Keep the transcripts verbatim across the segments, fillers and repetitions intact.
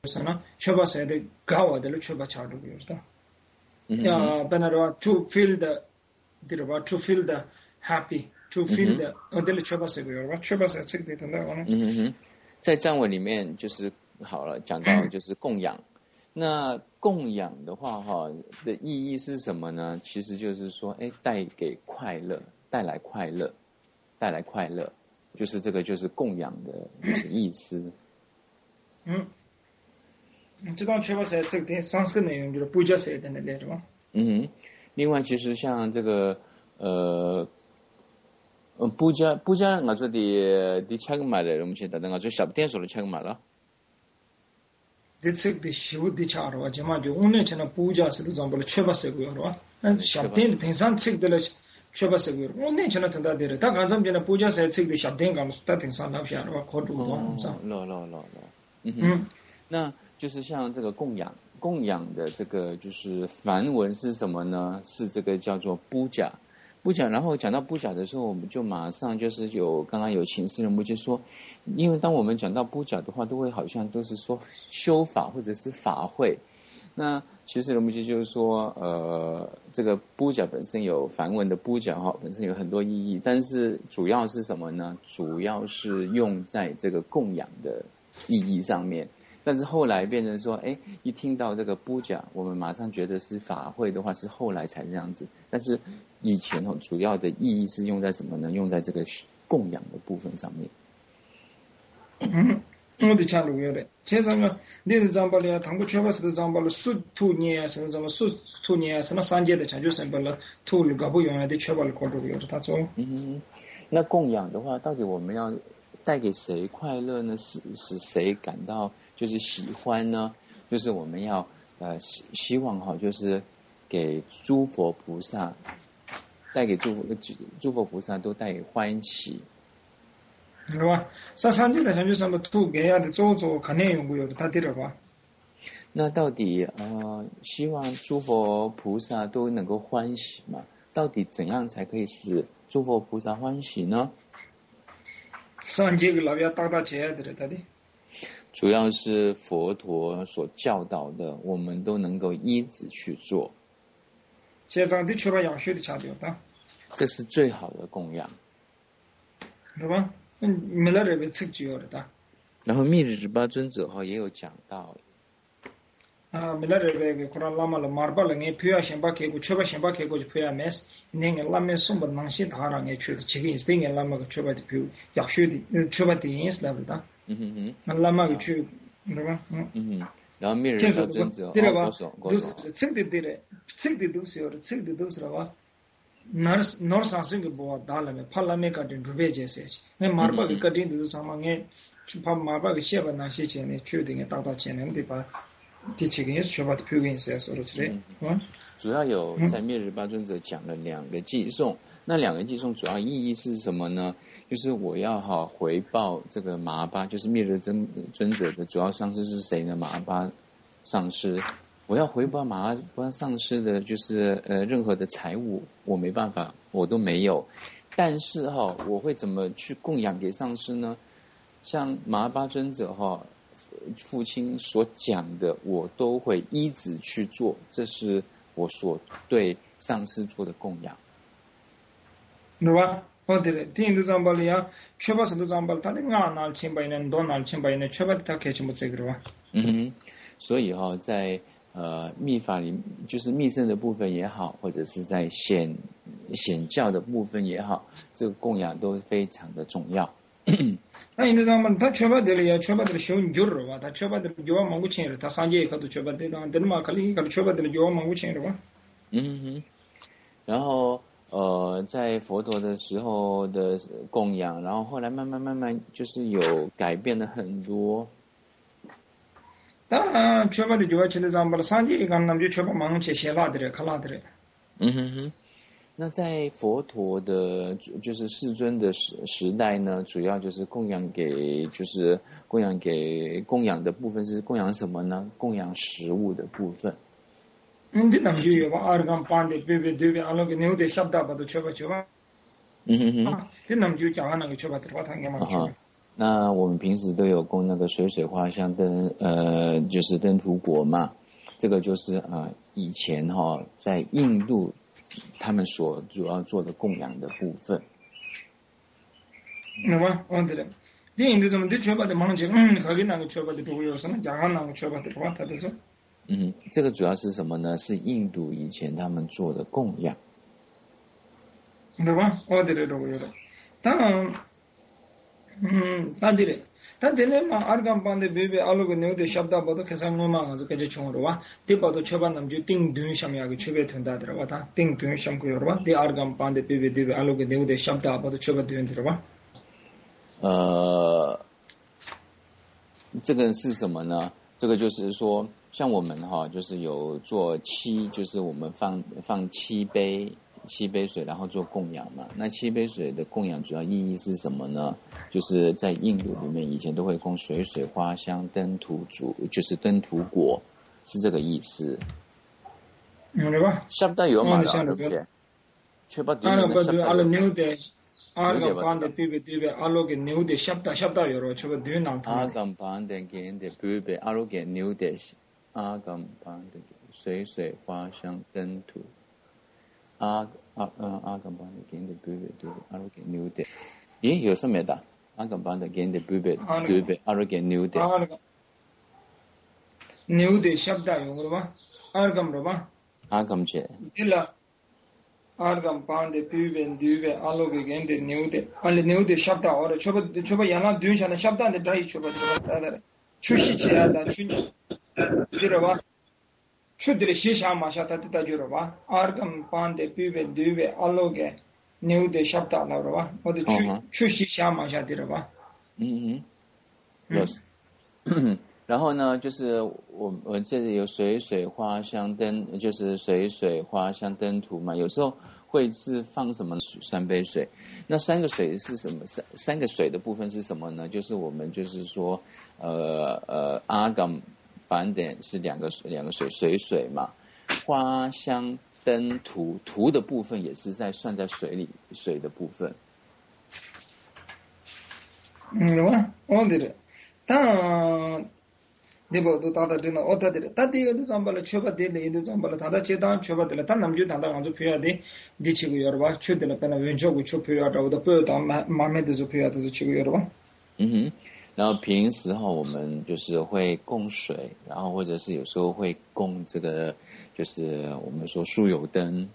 sana choba se de gawa de choba chadu yosta ya benaro to feel the dirba to feel the happy to feel the odele choba se yo choba se这个的呢嗯哼，在藏文里面就是好了，讲到就是供养。那供养的话哈的意义是什么呢？其实就是说，哎，带给快乐，带来快乐，带来快乐，就是这个就是供养的就是意思。 嗯，这张全部是这个上次内容就是不加写的那类是吧？ 嗯哼，另外其实像这个呃呃不加不加我说的的查个嘛的，我们现在我说小点说的查个嘛了。 这个修的查了，就嘛就我那前那不加是都讲不了全部写过了吧？那小点天上这个了。全部写过了，我那前那听到的，他刚才讲的不加写这个小点讲，他挺上老下的吧？考虑到哦，了了了了，嗯哼，那就是像这个供养，供养的这个就是梵文是什么呢？是这个叫做布甲，布甲。然后讲到布甲的时候，我们就马上就是有刚刚有请示人们就说，因为当我们讲到布甲的话，都会好像都是说修法或者是法会。那其实人们就是说，呃，这个布甲本身有梵文的布甲哈，本身有很多意义，但是主要是什么呢？主要是用在这个供养的意义上面。但是后来变成说，哎，一听到这个布甲，我们马上觉得是法会的话，是后来才这样子。但是以前哦，主要的意义是用在什么呢？用在这个供养的部分上面。 嗯。我的讲路有的，现在呢，你是长把了，他们全部是都长把了，数土年是怎么数土年什么三阶的讲究生把了，土了搞不用啊，得确保了搞住有的他做。 嗯，那供养的话，到底我们要带给谁快乐呢？使使谁感到就是喜欢呢？就是我们要呃希希望哈，就是给诸佛菩萨带给诸诸佛菩萨都带给欢喜。 是吧？上三阶的讲究什么土给呀的做做肯定用过有的他得了吧？ 那到底呃，希望诸佛菩萨都能够欢喜嘛？到底怎样才可以使诸佛菩萨欢喜呢？ 三阶个老要大大节的了，他的。 主要是佛陀所教导的，我们都能够依止去做。 现在的确把养血的强调的。 这是最好的供养， 是吧？嗯，没了这个刺激了的。 然后密日巴尊者哈也有讲到。 啊，没了这个可能拉嘛了，马巴了，俺不要先把开过，确保先把开过就不要买，那个拉面送不能先他让俺去的，这个也是俺拉嘛个确保的票，养血的，呃，确保的也是来不的。 嗯哼哼。 那拉嘛个去，是吧？嗯。 嗯哼。然后密日巴尊者， 对了吧？都是这个对了，这个都是有的，这个都是了吧？哪哪上升个不打了没？怕拉面个点准备这些，那马巴个个点都是什么？俺去怕马巴个下边那些钱呢，去的俺打打钱呢，对吧？第七个也是全把的표現寫說出來，嗯， 主要有在灭日巴尊者讲了两个寄送，那两个寄送主要意义是什么呢？就是我要哈回报这个麻巴，就是灭日尊尊者的主要上师是谁呢？麻巴上师，我要回报麻巴上师的，就是呃任何的财物我没办法，我都没有，但是哈我会怎么去供养给上师呢？像麻巴尊者哈。父亲所讲的，我都会依止去做，这是我所对上师做的供养。 对吧？哦对了，第一个章巴里呀，确保是的章巴，他的俺哪千百年，多哪千百年，确保他开什么这个的吧？ 嗯哼，所以哈、哦，在呃密法里，就是密圣的部分也好，或者是在显显教的部分也好，这个供养都非常的重要。 那你知道吗？他确保的了呀，确保的了修你就是了吧？他确保的了有往五千了，他三节课都确保的了，等嘛，可能可能确保的了有往五千了吧？ 嗯哼，然后呃，在佛陀的时候的供养，然后后来慢慢慢慢就是有改变了很多。 当然，确保的就要去的章巴了，三节课那么就确保忙去写拉的了，看拉的了。 嗯哼哼。那在佛陀的，就是世尊的时时代呢，主要就是供养给，就是供养给供养的部分是供养什么呢？供养食物的部分。 嗯，这能就有吧？二杠半的，别别对别，阿拉个牛的晓得把都吃不吃吧？ 嗯哼哼。 啊，这能就讲那个吃吧，这话他应该嘛吃。 那我们平时都有供那个水水花香灯，呃，就是灯土果嘛，这个就是呃以前哈、哦、在印度他们所主要做的供养的部分。 那么，我对了。第印度怎么的缺乏的忙起，嗯，可给那个缺乏的都有什么？加上那个缺乏的话，他都说。 嗯，这个主要是什么呢？是印度以前他们做的供养。 对吧？我对了，都有了。当然，嗯，那对了。但这里嘛，阿甘邦的贝贝阿鲁个牛的晓得不？都开始我嘛，是个就穷了哇。对吧？都缺乏那么就顶端上面个缺乏存在的了哇，他顶端上个有了哇。对阿甘邦的贝贝对贝阿鲁个牛的晓得不？都缺乏存在的了哇。 呃，这个是什么呢？这个就是说，像我们哈，就是有做七，就是我们放放七杯七杯水，然后做供养嘛。那七杯水的供养主要意义是什么呢？就是在印度里面以前都会供水水花香灯土主，就是灯土果，是这个意思。 明白吧？ 下不到有嘛了，对不对？缺乏对面的下不到阿鲁牛的。阿甘邦的贝贝对贝阿鲁个牛的晓得晓得有了，缺乏对难通。 阿甘邦的给的贝贝阿鲁个牛的阿甘邦的水水花香灯土。阿阿嗯阿甘邦的给的贝贝对贝阿鲁个牛的，咦有什么的？阿甘邦的给的贝贝对贝阿鲁个牛的。 牛的晓得有了吧？阿甘了吧？ 阿甘切。 对了。阿甘邦的贝贝对贝阿鲁个给的牛的，阿里牛的晓得好了，缺乏缺乏原来对象的晓得的这一缺乏对吧？对的，出息起来的出息，对了吧？出的西乡嘛，晓得的对了吧？阿甘邦的贝贝对贝阿鲁个牛的晓得了吧？我的出出西乡嘛，晓得了吧？ 嗯嗯，嗯。然后呢，就是我我这里有水水花香灯，就是水水花香灯图嘛。有时候会是放什么三杯水，那三个水是什么？三三个水的部分是什么呢？就是我们就是说，呃呃，阿甘板点是两个水两个水水水嘛，花香灯图图的部分也是在算在水里水的部分。 嗯，我我对了，但。对不？都打到这了，我打的了。打这个都上班了，缺乏的了，都上班了。他那接单缺乏的了，他那么就谈到俺就票的，第七个月了吧？缺的了，本来原价我缺票的，我都不要当买买卖的就票都是七个月了吧？ 嗯哼，然后平时哈，我们就是会供水，然后或者是有时候会供这个，就是我们说酥油灯。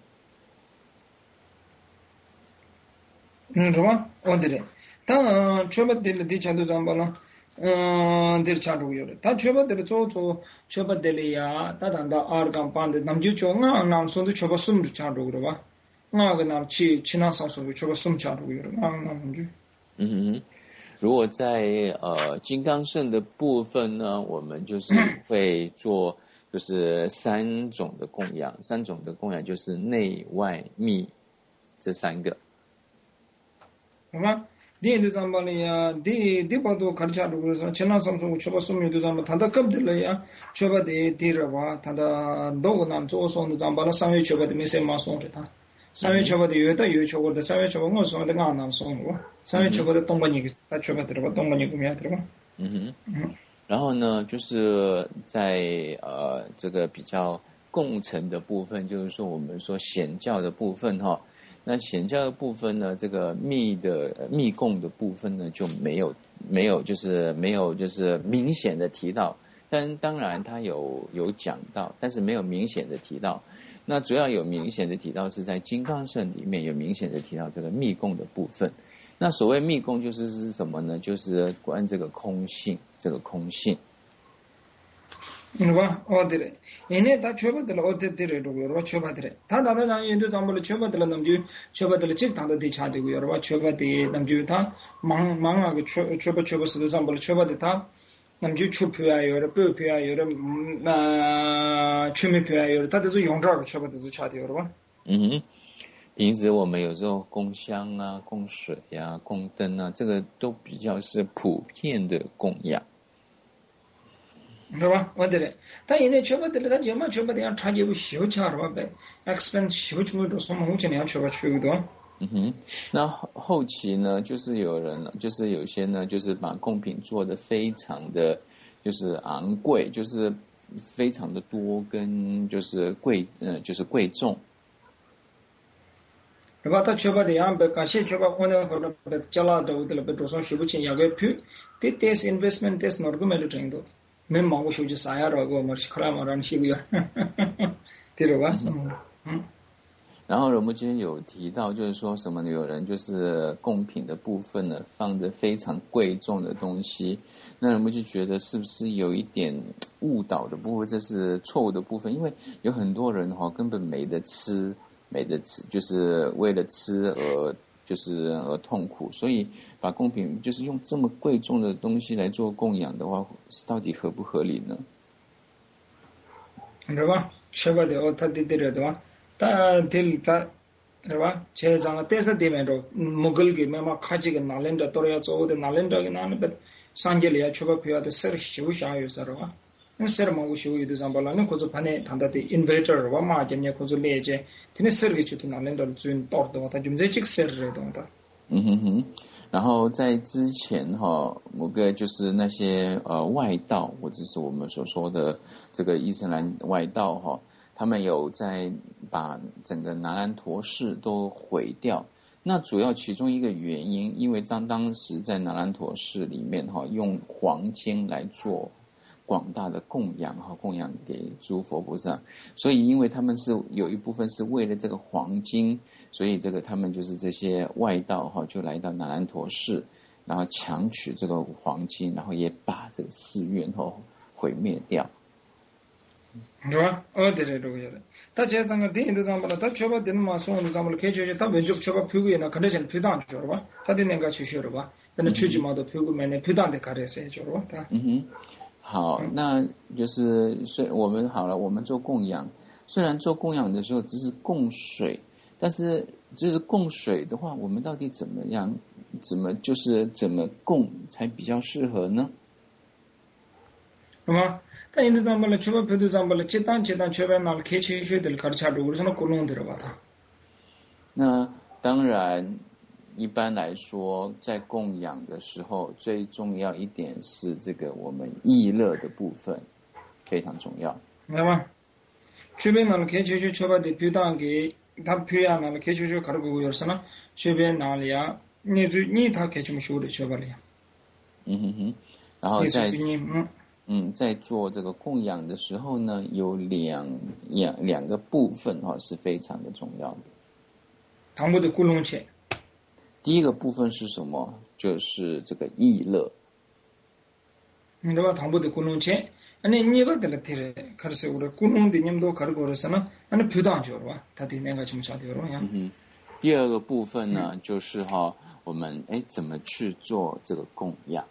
嗯，是吧？我对了，当缺乏的了，第七都上班了。嗯，这差不多了。他缺乏的了，做做缺乏的了呀。他谈到二杠半的，那么就叫俺俺说的缺乏什么差不多了吧？俺个那去去那上说的缺乏什么差不多了？俺俺就。 嗯哼，如果在呃金刚圣的部分呢，我们就是会做就是三种的供养，三种的供养就是内外密这三个。 好吗？第一张把了呀，第第八度看起来如果说，前两三种缺乏什么的张把，他的cấp的了呀，缺乏的第二话，他的多个男做送的张把了，三月缺乏的没谁马送给他，三月缺乏的有的有缺乏的，三月缺乏我送的俺男送的，三月缺乏的东北人他缺乏的了吧，东北人不免的了吧。 嗯哼，嗯。然后呢，就是在呃这个比较共成的部分，就是说我们说显教的部分哈。那显教的部分呢，这个密的密供的部分呢就没有没有就是没有就是明显的提到，但当然他有有讲到，但是没有明显的提到。那主要有明显的提到是在金刚圣里面有明显的提到这个密供的部分。那所谓密供就是是什么呢？就是关这个空性，这个空性。 嗯吧，哦对了，因为他缺乏的了，哦对对了，这个我缺乏的了。他当然讲，因为咱们了缺乏的了，那么就缺乏的了，这当的得差这个，我缺乏的，那么就他忙忙那个缺缺乏缺乏是的，咱们了缺乏的他，那么就出票啊，有的补票啊，有的那出没票啊，有的他都是用这个缺乏的是差的，是吧？ 嗯哼，平时我们有时候供香啊、供水啊、供灯啊，这个都比较是普遍的供养。 是吧？我对了，但现在缺乏的了，他怎么缺乏的样差距不小差是吧？呗 ，expense 小出么多，什么目前要缺乏缺不多。 嗯哼，那后后期呢，就是有人，就是有些呢，就是把贡品做得非常的，就是昂贵，就是非常的多，跟就是贵，呃，就是贵重。 对吧？他确保的样被感谢确保可能可能被加拉的，对了，被多少学不清，也个票，这 test investment test 哪个没得程度，没忙过手机啥呀？那个我们是看来马上去个呀，对了吧？嗯。 然后我们今天有提到，就是说什么有人就是贡品的部分呢，放着非常贵重的东西，那我们就觉得是不是有一点误导的部分，这是错误的部分，因为有很多人哈、哦、根本没得吃，没得吃，就是为了吃而就是而痛苦，所以把贡品就是用这么贵重的东西来做供养的话，到底合不合理呢？ 对吧？吃不的，他对对了，对吧？他对他，对吧？这张个但是对面着，木格给妈妈看这个哪里的，到了要做的哪里的个哪里的，上街里要吃不票的，事修下有啥的吧？那事嘛我修有的上班了，那或者盘呢，谈到的 inverter 吧嘛，今年或者来着，今年事个就哪里的转到的话，他就没这个事的的话。 嗯哼哼。然后在之前哈，某个就是那些呃外道，或者是我们所说的这个伊斯兰外道哈，他们有在把整个拿兰陀寺都毁掉。那主要其中一个原因，因为当当时在拿兰陀寺里面哈，用黄金来做广大的供养哈，供养给诸佛菩萨，所以因为他们是有一部分是为了这个黄金，所以这个他们就是这些外道哈，就来到那兰陀寺，然后强取这个黄金，然后也把这个寺院哈毁灭掉。 是吧？哦，对对对对。他这张个电影都上不了，他确保电马送都上不了，开学他文就确保票个呢，肯定是票当去了吧？他的那个去学了吧？那出去嘛都票个买那票当的卡的谁去了吧？ 嗯哼，好，那就是虽我们好了，我们做供养，虽然做供养的时候只是供水，但是就是供水的话，我们到底怎么样，怎么就是怎么供才比较适合呢？ 是吗？但印度上不了，确保票都上不了，接单接单确保拿了开学学的卡的差多，我说那古弄的了吧他？ 那当然，一般来说，在供养的时候，最重要一点是这个我们意乐的部分非常重要。 明白吗？确保拿了开学学确保的票当给他票呀，拿了开学学卡的过有什么？确保拿了呀，你就你他开什么学的确保了呀？ 嗯哼哼，然后在嗯。 嗯，在做这个供养的时候呢，有两两两个部分哈、哦、是非常的重要的。 唐伯的古龙切。 第一个部分是什么？就是这个意乐。 你知道唐伯的古龙切，那你个得了提了，可是我的古龙的你们都看过了是吗？那票当去了吧？他的那个什么啥的了呀？ 嗯哼。第二个部分呢，嗯、就是哈、哦，我们哎怎么去做这个供养？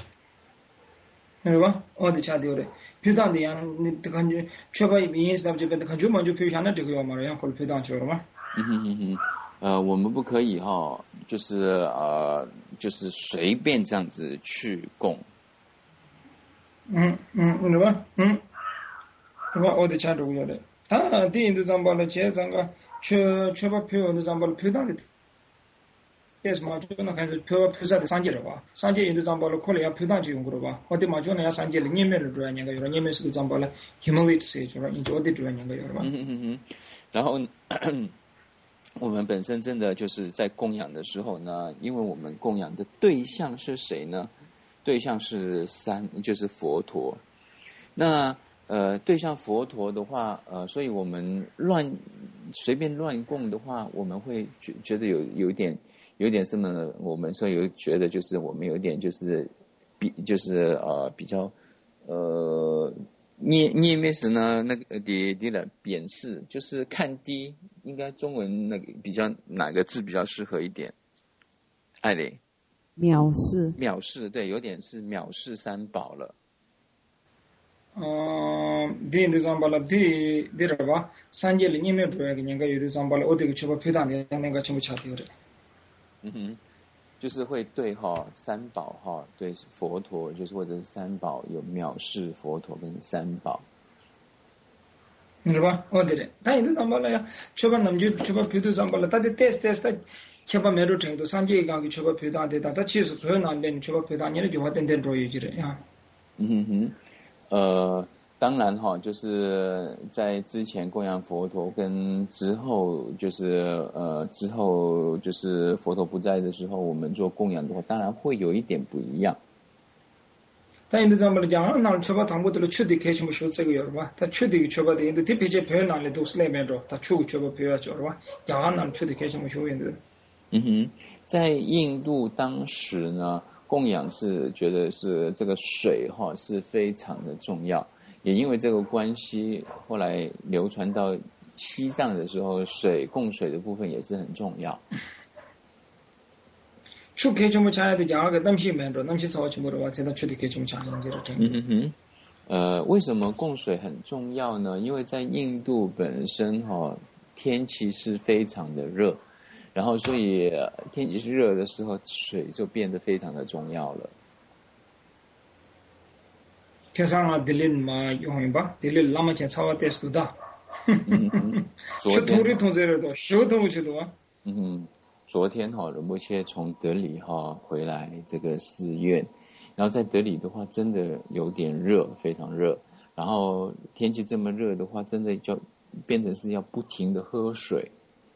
是吧？我的差掉了，票当的呀，你这感觉确保一是他们这边的感觉嘛，就票下那这个要嘛，然后票当去了嘛？ 嗯哼哼哼，呃，我们不可以哈、哦，就是呃，就是随便这样子去供。 嗯嗯，是吧？嗯，是吧？我的差掉了，他第一都上报了，接这个确确保票都上报了，票当的。但是嘛，就那开始票票啥的上街了吧？上街有的涨包了，可能要票当就用过了吧？我的嘛，就那要上街了，你们的主要人个有了，你们是个涨包了 ，human rights 就了，你就的主要人个有了吧？ 嗯哼哼哼，然后我们本身真的就是在供养的时候呢，因为我们供养的对象是谁呢？对象是三，就是佛陀。那呃，对象佛陀的话，呃，所以我们乱随便乱供的话，我们会觉觉得有有一点有点什么呢？我们说有觉得就是我们有点就是比就是呃比较呃捏捏面时呢那个的的了贬视，就是看低，应该中文那个比较哪个字比较适合一点？艾蕾， 藐视， 藐视，对，有点是藐视三宝了。 嗯，第一的涨包了，第第二吧，上街里你们主要个人个有的涨包了，我这个确保票当的那个全部差掉了。 嗯哼。就是会对哈三宝哈对佛陀，就是或者是三宝有藐视佛陀跟三宝， 是吧？我对的，他有的涨包了呀，确保那么就确保票都涨包了，他的 test test chepa mero chengdo sanje gangi chepa pyoda de da chi su pyo na len chepa pyoda ni de wa den den ro yi ji ya 嗯哼哼呃当然哈就是在之前供养佛陀跟之后就是呃之后就是佛陀不在的时候我们做供养的话当然会有一点不一样但인도 잠을 장 나를 쳐봐 당부들 추디 계시 뭐 쇼 쓰고 여러 봐. 다 추디 쳐봐 되는데 디피제 표현을 도 슬레면도 다 추고 쳐봐 표현하죠. 봐. 야간 날 추디 계시 뭐 쇼인데. 嗯哼，在印度当时呢，供养是觉得是这个水哈是非常的重要，也因为这个关系，后来流传到西藏的时候，水供水的部分也是很重要。 추 계시 뭐 차야 되 야가 남시 면도 남시 사와치 뭐로 와 제가 추디 계시 뭐 차는 게로 된. 嗯哼哼，呃，为什么供水很重要呢？因为在印度本身哈天气是非常的热。然后，所以天气热的时候，水就变得非常的重要了。 天上啊，迪林嘛用吧，迪林拉嘛钱超得是的。 嗯嗯，昨天。是同这个的，手同去的啊。 嗯，昨天哈，仁波切从德里哈回来这个寺院，然后在德里的话，真的有点热，非常热。然后天气这么热的话，真的就变成是要不停的喝水。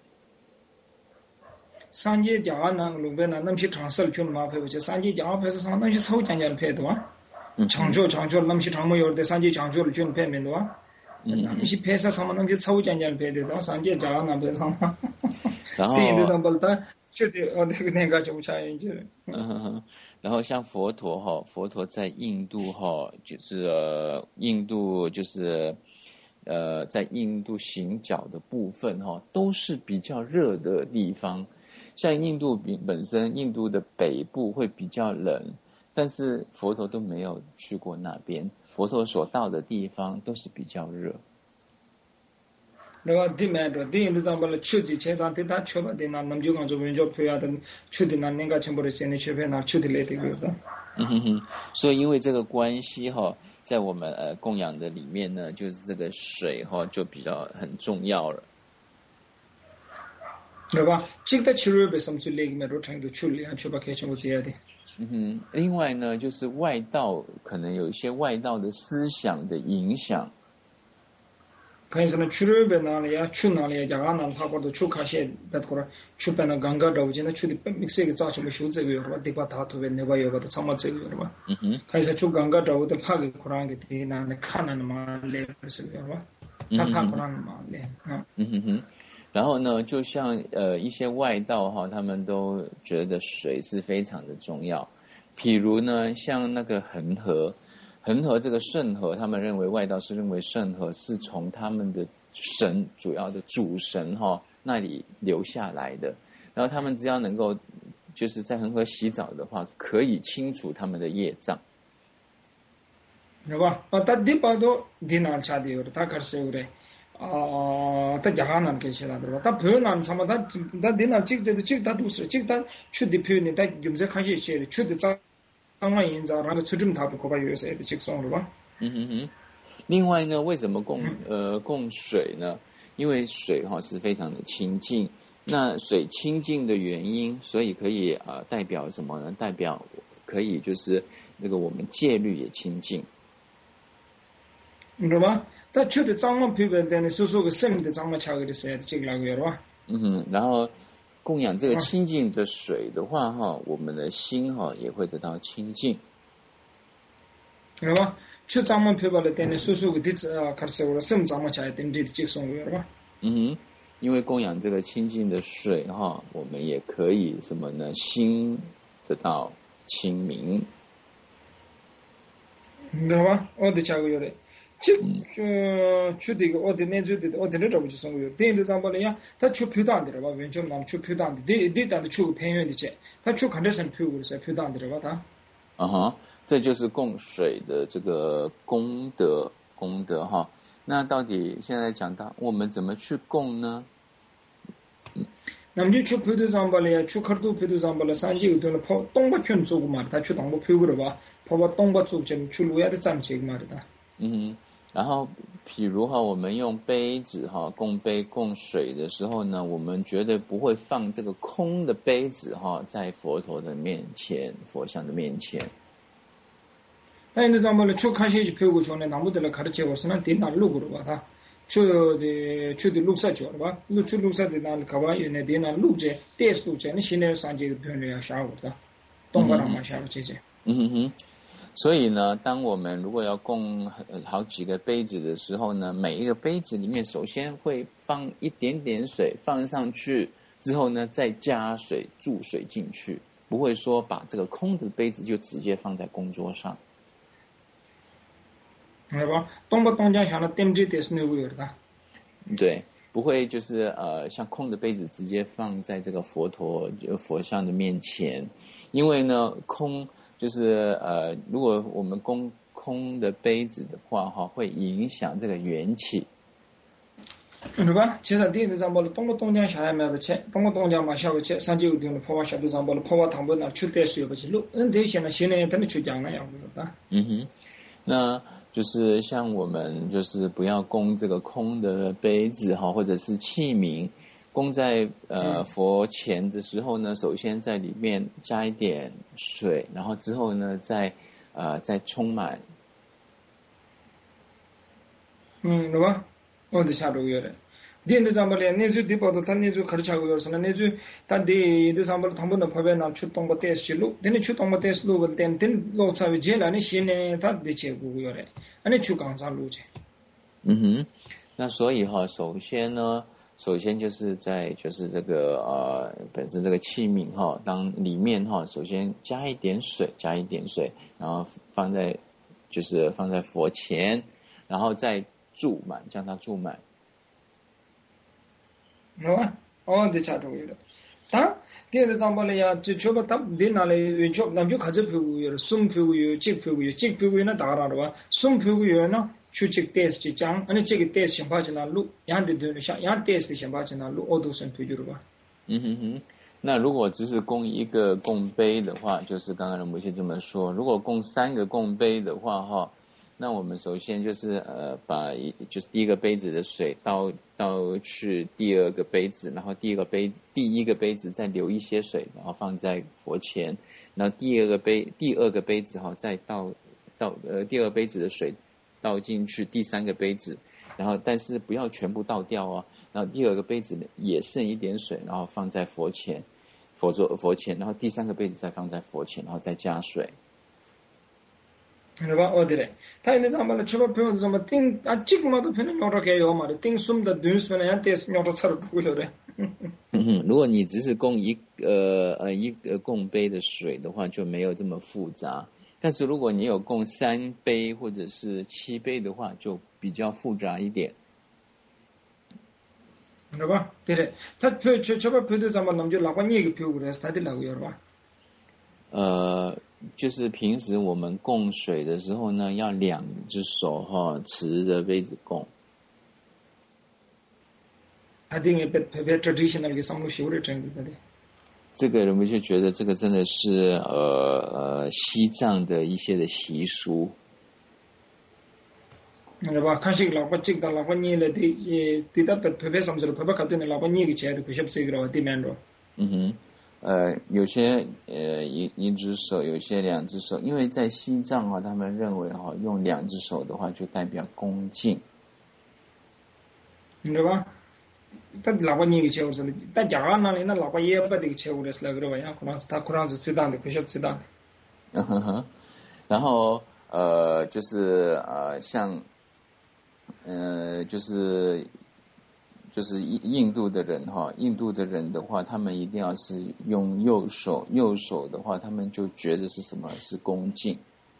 산지 자나 루베나 남시 transfer 준 마페 저 산지 자 앞에서 상당히 차우 잔잔 패도와 창조 창조 남시 창모 요데 산지 창조를 준 패면도와 남시 패서 상만 남시 차우 잔잔 패도와 산지 자나 배상然后第一张本的确实我那个那个就差一点嗯然后像佛陀哈佛陀在印度哈就是呃印度就是呃在印度行脚的部分哈都是比较热的地方像印度本身印度的北部会比较冷但是佛陀都没有去过那边佛陀所到的地方都是比较热那个地面的地的上边的秋季前上的他秋吧的那那么就讲就问就培养的秋的那那个全部的现在秋培那秋的来的个是嗯哼哼所以因为这个关系哈在我们呃供养的里面呢就是这个水哈就比较很重要了对吧？这个其实为什么去那个面都成都去了，去把开全部这样的。 嗯哼，另外呢，就是外道可能有一些外道的思想的影响。 可是呢，去那边哪里呀？去哪里呀？雅安那他把都去看些，别个了，去边那刚刚到，现在去的本这个早什么修这个了，地方他图边那边有个的什么这个了吧？ 嗯哼。 可是去刚刚到的拍个库兰个的，那那看那嘛来是个了吧？他看库兰嘛来，嗯。 嗯哼哼。然后呢，就像呃一些外道哈，他们都觉得水是非常的重要。譬如呢，像那个恒河，恒河这个圣河，他们认为外道是认为圣河是从他们的神主要的主神哈那里流下来的。然后他们只要能够就是在恒河洗澡的话，可以清除他们的业障。 是吧？啊，他地巴都地哪下的有的，他可是有的。아, 다 야하는 게 싫어하더라. 다 표현한 참아 다 내가 찍도 찍다 두스 찍다 추디 표현이 다 좀세 가지 있지. 추디 상황 인자라는 추좀 다도 거봐 요새 직송으로 봐. 嗯哼哼。另外呢，为什么供呃供水呢？因为水哈是非常的清净。那水清净的原因，所以可以呃代表什么呢？代表可以就是那个我们戒律也清净。 对吧？他觉得脏嘛，批判的，说说个生的脏嘛，巧个的事，这个那个吧。 嗯哼，然后供养这个清净的水的话，哈，我们的心哈也会得到清净。 对吧？去脏嘛批判的，但说说个的啊，开始我生脏嘛巧，等这这送个吧。 嗯哼，因为供养这个清净的水哈，我们也可以什么呢？心得到清明。 对吧？我的巧个有的。즉, 저, 주디가 어디 내주디 어디를 잡으지 성고요. 대인도 잠발이야. 다 추표도 안 들어봐. 왼쪽 남 추표도 안 돼. 대 대단도 추偏远的제. 다 추 간데선 표고 그래서 표도 안 들어봐 다. 啊哈，这就是供水的这个功德功德哈。那到底现在讲到我们怎么去供呢？ 남지 추표도 잠발이야. 추커도 표도 잠발라 산지 우도는 포 동바 편 쪽고 말다. 추 동바 표고 봐. 포바 동바 쪽 좀 출루야 돼 잠지 말이다. 嗯， 然后比如哈，我们用杯子哈供杯供水的时候呢，我们绝对不会放这个空的杯子哈在佛陀的面前，佛像的面前。 但是咱们的出看些去표고 전에 나무들을 가르쳐서는 뒤날 룩으로 봐다. 추의 추의 룩사죠, 봐. 룩추 룩사들 날 가봐요네 뒤날 룩제, 테스트 룩제는 신의 산지 변해야 샤고다. 동바람만 샤고제제. 嗯哼哼。所以呢，当我们如果要供好几个杯子的时候呢，每一个杯子里面首先会放一点点水放上去，之后呢再加水注水进去，不会说把这个空的杯子就直接放在供桌上。 对吧？东不东江想的点这点是那味儿的。 对，不会就是呃像空的杯子直接放在这个佛陀佛像的面前，因为呢空就是呃如果我们供空的杯子的话哈，会影响这个元气。 对吧？其实第一张包了东不东江下来买不起，东不东江嘛下不起，三九定的泡泡下头张包了泡泡糖不那出点水不起路，嗯这些呢现在真的出讲了样子的。 嗯哼，那就是像我们就是不要供这个空的杯子哈，或者是器皿，供在呃佛前的时候呢，首先在里面加一点水，然后之后呢再呃再充满。 嗯，对吧？我的下周有的。디엔데 잠발에 내주 디보도 단 내주 가르치고 요서는 내주 단디 디 잠발 담보는 법에나 추동보 테스트로 되네 추동보 테스트로 볼땐 된 로차위 제라니 신에 다 되체고 요래 아니 추강상로제 嗯哼，那所以哈，首先呢，首先就是在就是这个呃本身这个器皿哈，当里面哈，首先加一点水，加一点水，然后放在就是放在佛前，然后再注满，将它注满。 어, 어, 대차도요. 다, 뒤에 잠발이야, 저거 다 내날에 저 남주 가져 표고요, 숨 표고요, 직 표고요, 직 표고요는 다 알아봐. 숨 표고요는 추직 테스트 장, 아니 직 테스트 심파지나 루, 양데 되는 샤, 양 테스트 심파지나 루, 어도선 표주로 봐. 嗯哼哼，那如果只是供一个供杯的话，就是刚刚的母亲这么说，如果供三个供杯的话，哈。那我们首先就是呃把一就是第一个杯子的水倒倒去第二个杯子，然后第一个杯第一个杯子再留一些水，然后放在佛前，然后第二个杯第二个杯子哈再倒倒呃第二杯子的水倒进去第三个杯子，然后但是不要全部倒掉哦，然后第二个杯子也剩一点水，然后放在佛前佛座佛前，然后第三个杯子再放在佛前，然后再加水。 네 봐, 어디래. 다 이제 잠발 저거 표현 좀 띵, 아 찍마도 표현 요렇게 요 말이 띵 숨다 눈스면 한테 요렇게 서로 보고 그래. 嗯哼，如果你只是供一呃呃一个供杯的水的话，就没有这么复杂。但是如果你有供三杯或者是七杯的话，就比较复杂一点。 네 봐, 그래. 다 표, 저 저거 표도 잠발 남주 라관 얘기 표 그래서 다들 나고요, 봐. 呃，就是平时我们供水的时候呢，要两只手哈持着杯子供。 아딩에 베베 트래디셔널 게 상무 시오를 정도인데. 这个人们就觉得这个真的是呃呃西藏的一些的习俗。 네 봐, 간식 라관 찍다 라관 얘를 디 디다 베베 삼스로 베베 같은 라관 얘기 제도 비숍세기로 디면로. 嗯哼。 呃，有些呃一一只手，有些两只手，因为在西藏哈，他们认为哈，用两只手的话就代表恭敬。 对吧？ 딱 라관 얘기 제우서 딱 야간나는 라관 예빠되게 제우랬어 그러고요. 그런 다 그런 지단데 비숍 지단. 嗯哼哼，然后呃就是呃像呃就是就是印度的人哈，印度的人的话，他们一定要是用右手，右手的话，他们就觉得是什么是恭敬。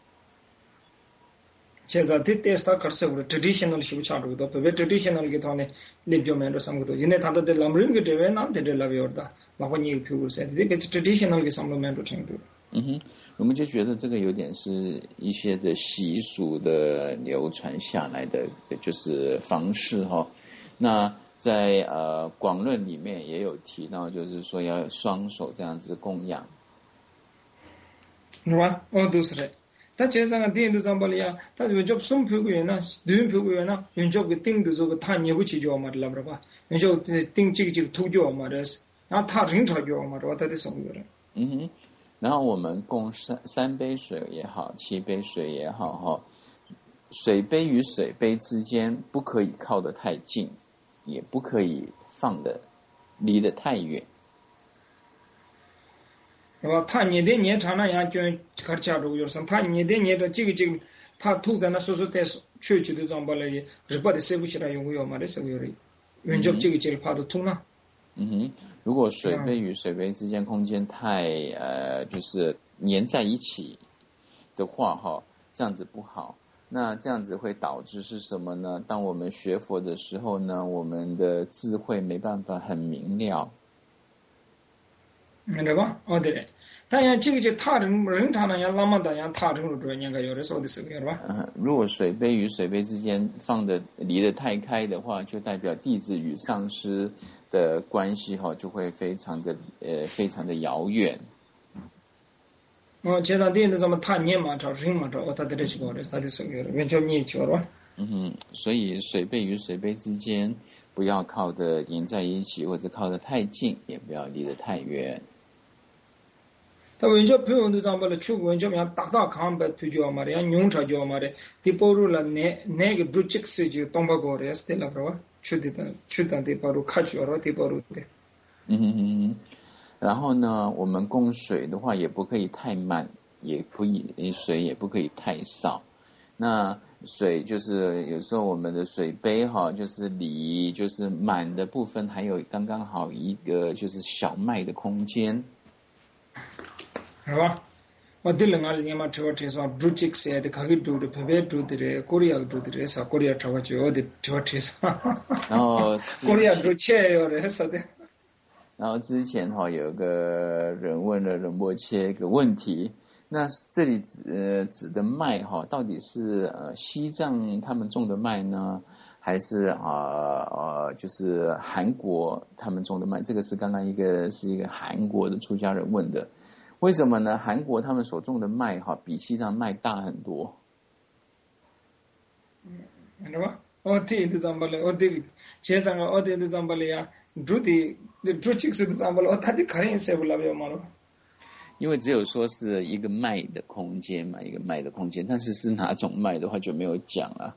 제가 디테스타 커서고 트래디셔널 시부차로도 베베 트래디셔널 게 돈에 립조면도 상고도 이네 다들 람린 게 되면 안 되려고요다. 라관 얘기 표고 세. 베베 트래디셔널 게 상로면도 챙도. 嗯哼，我们就觉得这个有点是一些的习俗的流传下来的，就是方式哈。那在呃广论里面也有提到，就是说要双手这样子供养。 是吧？哦，都是的。 다 제상한 뒤에도 잠발이야. 다 왼쪽 숨 펴고요나, 눈 펴고요나, 왼쪽 그 띵도 저거 다 내고 지죠 말라 봐봐. 왼쪽 띵 찍찍 투죠 말레스. 아, 타 링차죠 말 왔다 됐어요. 嗯哼，然后我们供三三杯水也好，七杯水也好，哈，水杯与水杯之间不可以靠得太近，也不可以放的离得太远。 是吧？他你的年长那样就开始路有什？他你的年的这个这个，他吐的那说说在去去的长不来，日本的社会起来用有嘛的社会人，原就这个这个怕都吐呢。 嗯哼，如果水杯与水杯之间空间太呃，就是粘在一起的话，哈，这样子不好。那这样子会导致是什么呢？当我们学佛的时候呢，我们的智慧没办法很明了。 明白吧？哦对，但像这个就他人人常那样那么大样他人路主应该有的说的是个吧？ 嗯，如果水杯与水杯之间放的离得太开的话，就代表弟子与上师的关系哈，就会非常的呃非常的遥远。 哦，接上弟子怎么他年嘛找人嘛找，他的是个的，他的是个原叫你去了吧？ 嗯哼，所以水杯与水杯之间不要靠得粘在一起，或者靠得太近，也不要离得太远。 他问叫朋友都讲不了，去问叫样大大看不推叫嘛的，样用茶叫嘛的，地包入了那那个不这个事就东北过来是的了，是吧？去的去的地包入看去了，地包入的。 嗯哼哼哼。然后呢，我们供水的话，也不可以太满，也不以水也不可以太少。那水就是有时候我们的水杯哈，就是离就是满的部分还有刚刚好一个就是小麦的空间。 是吧？我对另外你嘛，这个这说煮这个些的，可以煮的，特别煮的嘞，国内煮的嘞，啥国内炒个酒的，这个这说。 然后国内煮切要的，是的。 然后之前哈有个人问了仁波切一个问题，那这里指呃指的麦哈，到底是呃西藏他们种的麦呢，还是啊呃就是韩国他们种的麦？这个是刚刚一个是一个韩国的出家人问的。为什么呢？韩国他们所种的麦哈比西藏麦大很多。 嗯，是吧？我听的怎么了？我听街上我听的怎么了呀？煮的煮这个是怎么了？他的客人是不了要嘛了？ 因为只有说是一个麦的空间嘛，一个麦的空间，但是是哪种麦的话就没有讲了。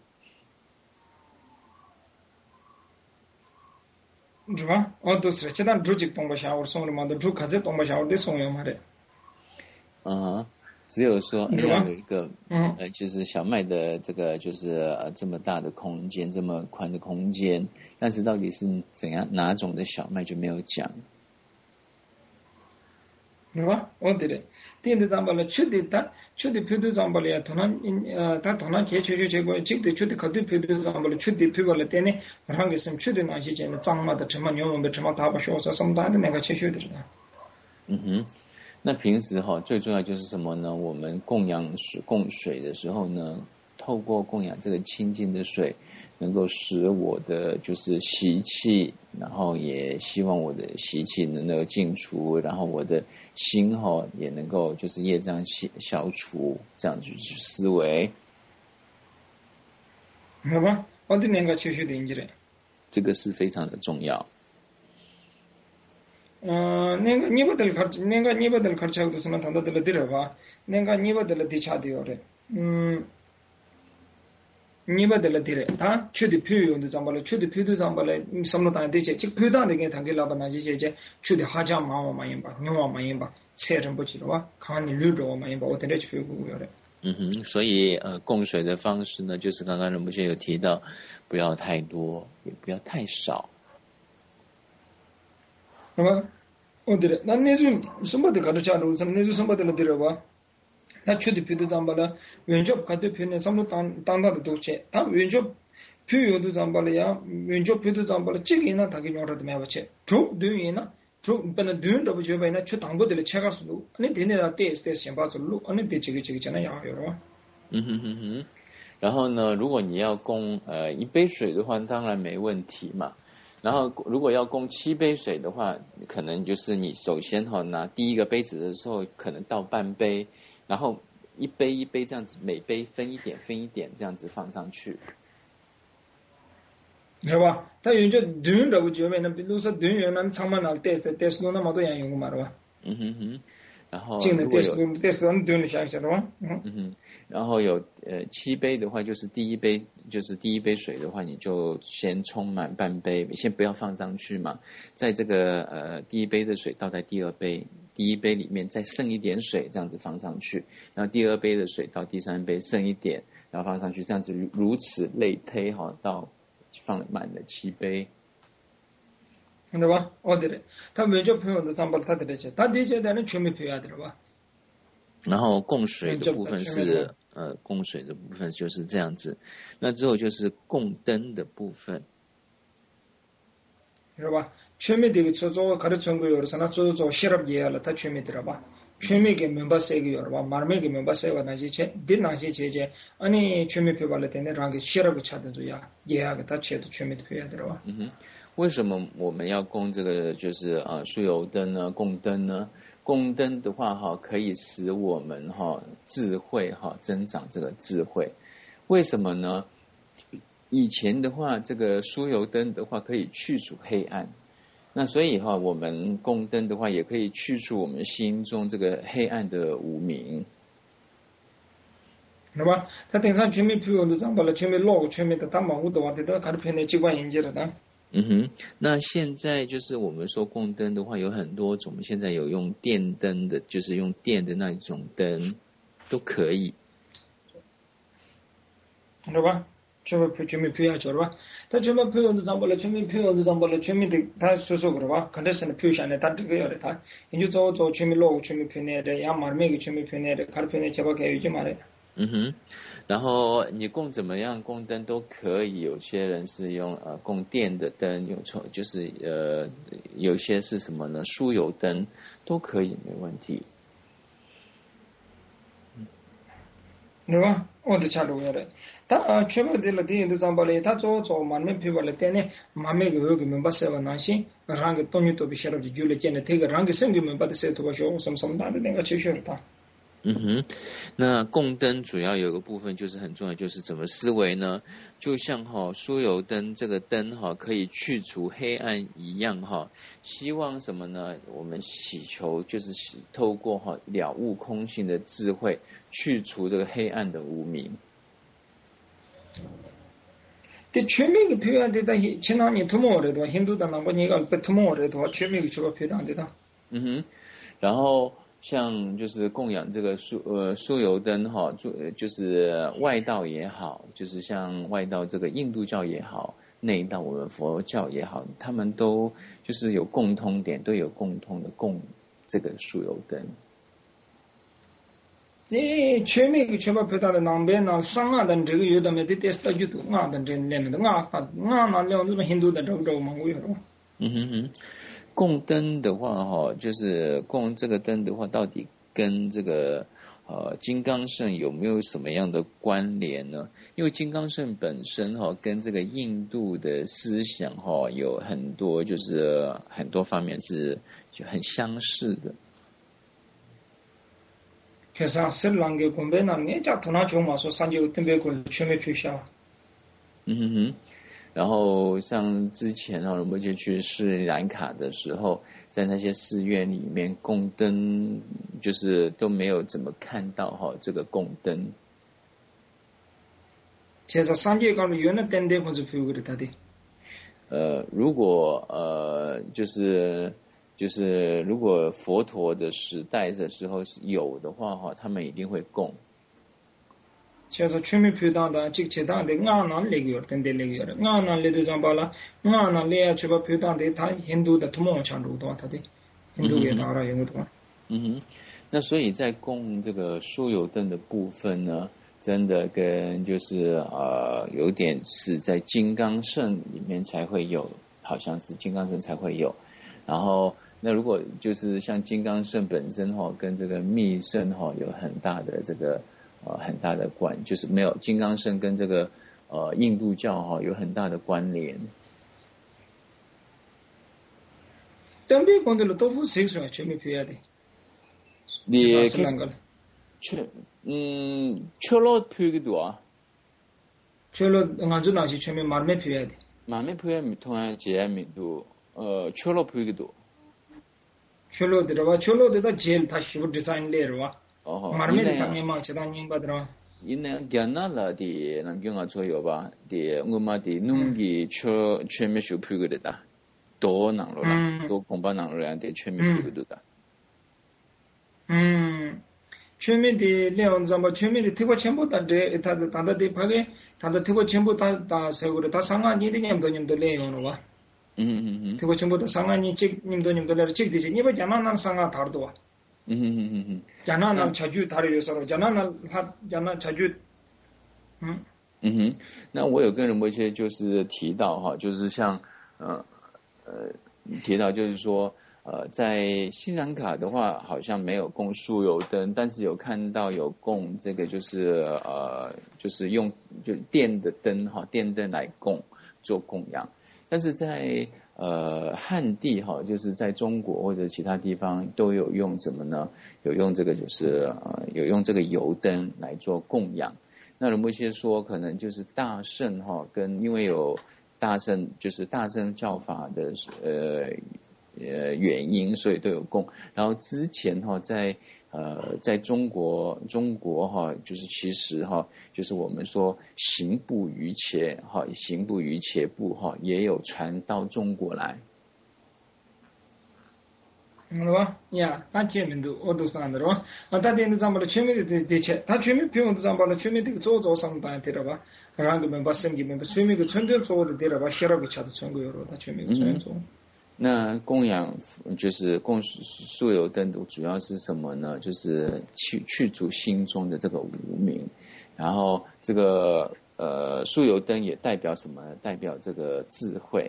是吧？我都是，这当煮这东北小我送的嘛，都煮开这东北小我得送要嘛的。 嗯，只有说要有一个， 嗯， 呃，就是小麦的这个就是呃这么大的空间，这么宽的空间，但是到底是怎样哪种的小麦就没有讲。 是吧？我对的，电的怎么了？去的他去的票都怎么了呀？同样呃，他同样去去去去过，这个去的可对票都怎么了？去的票过了，但呢，让个什去的那些钱呢，脏嘛的，什么牛毛的，什么大把小啥什么大的那个去去的是吧？ 嗯哼。那平时哈最重要就是什么呢？我们供养水供水的时候呢，透过供养这个清净的水，能够使我的就是习气，然后也希望我的习气能够净除，然后我的心哈也能够就是业障消除，这样子去思维。 好吧，我的那个去去的你的。 这个是非常的重要。 어, 내가 니버들 같이 내가 니버들 같이 하고 있으면 단다들 들어봐. 내가 니버들 뒤차대요 그래. 음. 니버들 들어. 다 추디 표현도 잠발에 추디 표도 잠발에 섬노단 되지. 즉 표단에 게 단계 라바나지 이제 추디 하자 마와 마인 봐. 녀와 마인 봐. 체름 보지로 와. 강한 류로 마인 봐. 어떻게 표고 그래. 嗯哼，所以呃，供水的方式呢，就是刚刚仁波切有提到，不要太多，也不要太少。 어, 어디래? 난 내주 선바들 가르쳐도 선 내주 선바들 들어봐. 나 추디 피도 잠발아 왼쪽 가도 피네 섬로 땅 땅다도 도체. 다 왼쪽 피요도 잠발이야. 왼쪽 피도 잠발아 찍이나 다기 녀라도 매버체. 쭉 dü이나 쭉 변은 dü인도 보여봐이나 추 당보들 체가 수도. 아니 되네라 테스트 심바슬로. 아니 되지기 지기잖아 야요. 嗯哼哼哼。然后呢，如果你要供呃一杯水的话，当然没问题嘛。 然后，如果要供七杯水的话，可能就是你首先哈拿第一个杯子的时候，可能倒半杯，然后一杯一杯这样子，每杯分一点分一点这样子放上去， 是吧？他有就炖的，我觉得那比如说炖原来长满了带带是那么多样用嘛，是吧？ 嗯哼哼。然后进的如果有带是炖炖了下去，是吧？嗯嗯哼，然后有呃七杯的话，就是第一杯就是第一杯水的话，你就先冲满半杯，先不要放上去嘛，在这个呃第一杯的水倒在第二杯，第一杯里面再剩一点水，这样子放上去，然后第二杯的水到第三杯剩一点，然后放上去，这样子如此类推哈，到放满了七杯。 对吧？哦对的，他每就朋友的上班他得的去，他的确在那全没朋友的吧？ 然后供水的部分嗯是呃供水的部分就是这样子，那之后就是供灯的部分， 是吧？全没这个做做可能中国有的，那做做西热业了，他全没得了吧？全没给member谁个有了吧？马没给 member谁个那些钱，的那些钱钱，安尼全没赔完了，等等让给西热个差的多呀，也个他钱都全没得赔的了吧？ 嗯哼，为什么我们要供这个就是啊酥油灯呢？供灯呢？供灯的话哈，可以使我们哈智慧哈增长这个智慧。为什么呢？以前的话，这个酥油灯的话可以去除黑暗，那所以哈，我们供灯的话也可以去除我们心中这个黑暗的无明。 是吧？他等上全没赔完的账把了，全没落，全没的他忙活的话，得到看着骗的机关引进了的。 嗯哼，那现在就是我们说供灯的话有很多种，现在有用电灯的，就是用电的那种灯都可以， 是吧？全没赔，全没赔下去了吧？他全没赔完的账把了，全没赔完的账把了，全没的他说说的吧？肯定是那赔下来，他这个要的他，你就找找全没落，全没赔那的，要买没个全没赔那的，看着骗的七八开有就买的。 嗯哼，然后你供怎么样供灯都可以，有些人是用呃供电的灯，用从就是呃有些是什么呢？酥油灯都可以，没问题。 对吧？我的差路要的，他全部的了，第一都涨不了，他做做买没赔不了，但呢，买没个有个明白是吧？那些让个东西都比下来就就了，见了这个让个生个明白的是多少什么什么大的那个去学他。 嗯哼，那供灯主要有个部分就是很重要，就是怎么思维呢？就像哈酥油灯这个灯哈可以去除黑暗一样哈，希望什么呢？我们祈求就是透过哈了悟空性的智慧，去除这个黑暗的无明。 这全面个培养的，他前两年土木的多，印度的那个年个不土木的多，全面个去个培养的他。 嗯哼，然后。像就是供养这个酥呃酥油灯哈，就就是外道也好，就是像外道这个印度教也好，内道我们佛教也好，他们都就是有共通点，都有共通的供这个酥油灯。 这全面个全部培养的南边那上啊的这个有的没得得是就多啊的这那么的啊啊啊那两种印度的这个这么我有了。 嗯哼哼。供灯的话，哈，就是供这个灯的话，到底跟这个呃金刚圣有没有什么样的关联呢？因为金刚圣本身哈，跟这个印度的思想哈有很多，就是很多方面是就很相似的。 可是啊，斯里兰卡公边那人家头那就嘛说三九等别过全面取消。 嗯哼哼。然后像之前啊，我们就去斯里兰卡的时候，在那些寺院里面供灯，就是都没有怎么看到哈这个供灯。 其实三界高的原来灯的不是飞过的他的。 呃，如果呃就是就是如果佛陀的时代的时候是有的话哈，他们一定会供。 其实全面培养的，这其他的俺那那个有，等等那个有的，俺那里的上巴了，俺那里啊去把培养的，他印度的土木强度多，他的印度也大了有个多。 嗯哼，那所以在供这个酥油灯的部分呢，真的跟就是呃有点是在金刚圣里面才会有，好像是金刚圣才会有。然后那如果就是像金刚圣本身哈、哦，跟这个密圣哈、哦、有很大的这个呃很大的关，就是没有金刚圣跟这个呃印度教哈、哦、有很大的关联。 等别讲的了，都不是说全面培养的。 你 최, 음, 철로 표기도 와. 철로 응아주 나시 처음에 말매 표해야 돼. 말매 표현 통한 제미도 어 철로 표기도. 철로 들어와 철로 들다 제일 다시 디자인 레어와. 어허. 말매 당에 막 제단님 받으러. 이내 견나라디 남경아 줘요봐. 디 응마디 눔기 처 최메슈 표기다. 또 나로라. 또 공부나로한테 최메 표기도다. 음. 최면디 레온 잠바 최면디 티고 첨부 다데 다다 다다데 파게 다다 티고 첨부 다다 세고를 다 상관이 되냐면도 님도 레온어 와. 음. 티고 첨부 다 상관이 직 님도 님도 레 직디지 니바 자나난 상가 다르도 와. 음. 자나난 자주 다르여서 자나난 하 자나 자주 嗯嗯哼，那我有跟人们一些就是提到哈，就是像呃呃提到就是说。呃，在西兰卡的话，好像没有供酥油灯，但是有看到有供这个，就是呃，就是用就电的灯哈，电灯来供做供养。但是在呃汉地哈，就是在中国或者其他地方都有用什么呢？有用这个就是呃有用这个油灯来做供养。那有没有一些说可能就是大圣哈，跟因为有大圣就是大圣教法的呃。呃，原因所以都有供。然后之前哈，在呃，在中国，中国哈，就是其实哈，就是我们说行步于且哈，行步于且步哈，也有传到中国来。 嗯吧，呀，他前面都我都算的了，啊，他电子上把的全面的的确，他全面平衡上把的全面的做做上班的了吧，然后我们把生意们把全面的村镇做的的了吧，写了个查的全国有了，他全面的村做。 那供养就是供酥油灯的主要是什么呢？就是去去除心中的这个无明，然后这个呃酥油灯也代表什么？代表这个智慧。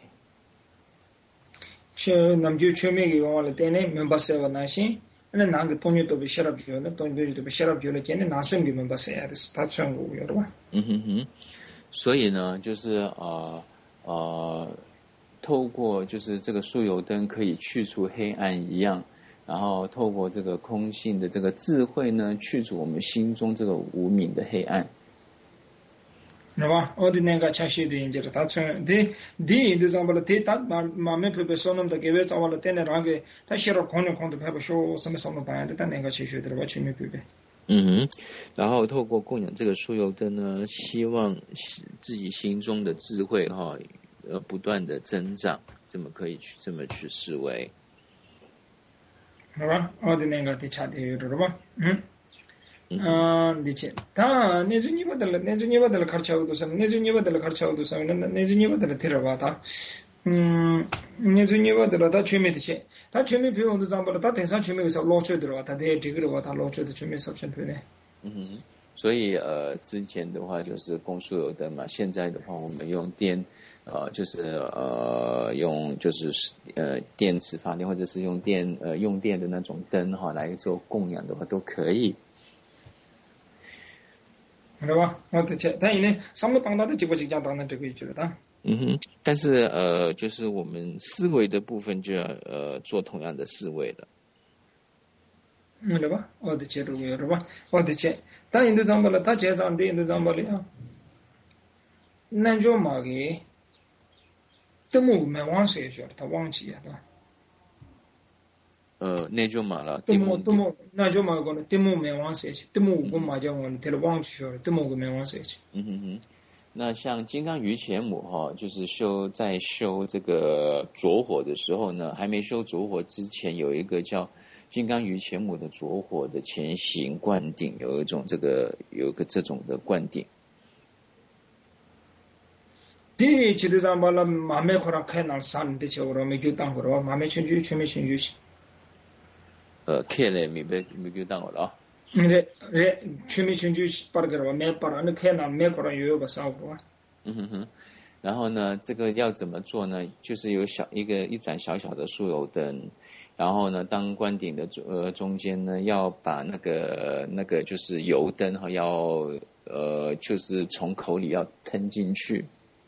去那么就全面给我了，但呢，没把谁话那些，那哪个东西都被写了不了，那东西都被写了不了，今天拿什么没把谁的是他全国有的吧？ 嗯哼哼，所以呢，就是呃呃。透过就是这个酥油灯可以去除黑暗一样，然后透过这个空性的这个智慧呢，去除我们心中这个无明的黑暗。 是吧？我的那个详细的研究，他从的的的上边了，他他马马面配备说那么的，给我找完了，等那那个他写了空的空的配备说什么什么单的，但那个去学的了，我全面配备。 嗯哼，然后透过供养这个酥油灯呢，希望自己心中的智慧哈。呃，不断的增长，这么可以去这么去思维， 是吧？我的那个的差的有了吧？嗯，嗯，的确，他那就你不得了，那就你不得了，开销多少？那就你不得了，开销多少？那那就你不得了，提了吧？他，嗯，那就你不得了，他全面的钱，他全面费用都涨不了，他等上全面的时候捞出的了，他这这个的话，他捞出的全面十全费呢。 嗯哼，所以呃，之前的话就是供酥油灯嘛，现在的话我们用电。呃，就是呃用就是呃电池发电或者是用电呃用电的那种灯哈来做供养的话都可以， 是吧？我的天，他因为什么当大的结果就讲当然这个觉得。 嗯哼，但是呃就是我们思维的部分就要呃做同样的思维了。 嗯，对吧？我的天，这个是吧？我的天，他印度上不了，他这样的印度上不了，那就嘛个。这么没忘谁说的，他忘记了，对吧？ 呃，那就嘛了。 这么这么那就嘛个呢？这么没忘谁去？这么我跟嘛叫我呢？他都忘记说了，这么个没忘谁去？ 嗯哼哼。那像金刚于前母哈，就是修在修这个着火的时候呢，还没修着火之前，有一个叫金刚于前母的着火的前行灌顶，有一种这个有一个这种的灌顶。 第七的上把了马面可能开那山的桥，我没就当过了，马面全去全面全去。 呃，开了没没没就当过了啊。 嗯，对，对，全面全去把那个没把那开那没可能有个啥过。 嗯哼哼，然后呢，这个要怎么做呢？就是有小一个一盏小小的酥油灯，然后呢，当灌顶的呃中间呢，要把那个那个就是油灯哈，要呃就是从口里要吞进去。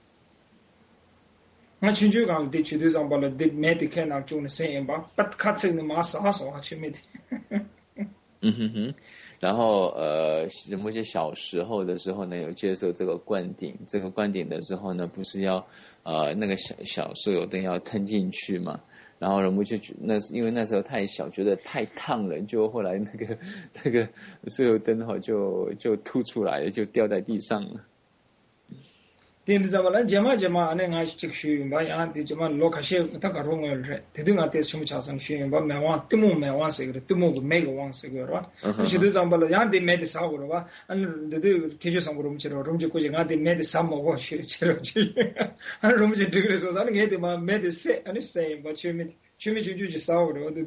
我全就讲的，绝对上把了的没得开那种的声音吧，不卡成的马啥说话全没的。 嗯哼哼， 然后呃，仁波切小时候的时候呢，有接受这个灌顶，这个灌顶的时候呢，不是要呃那个小小酥油灯要吞进去嘛？然后仁波切那因为那时候太小，觉得太烫了，就后来那个那个酥油灯哈就就吐出来了，就掉在地上了。 Tien di zambala jema jema ane nga chik shuyun ba yaa di jema lo kashe ta ka rongo yol re tedi nga tes chumu chasang shuyun ba mewa timu mewa segre timu go mega wang segre wa shi di zambala yaa di me di sa go ba an de de kejo sang rom chero rom je ko je nga di me di sa mo go shi chero chi an rom je digre so san ge di ma me di se an se ba chumi chumi ju ju ji sa go ro de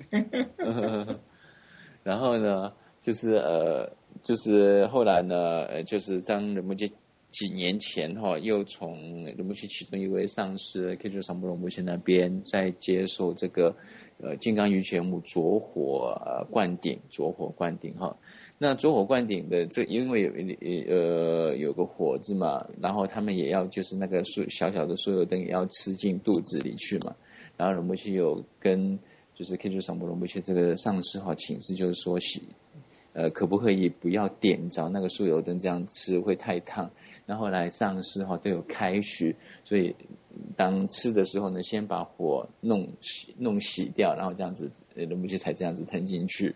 然后呢就是呃就是后来呢呃就是当仁波切几年前哈，又从仁波切其中一位上师 K 九桑波仁波切那边再接受这个呃金刚瑜伽母着火呃灌顶，着火灌顶哈。那着火灌顶的这因为有呃有个火字嘛，然后他们也要就是那个素小小的酥油灯也要吃进肚子里去嘛。然后仁波切有跟就是 K 九桑波仁波切这个上师哈请示，就是说呃可不可以不要点着那个酥油灯这样吃会太烫。那后来上师哈都有开许，所以当吃的时候呢，先把火弄洗弄洗掉，然后这样子仁波切才这样子吞进去。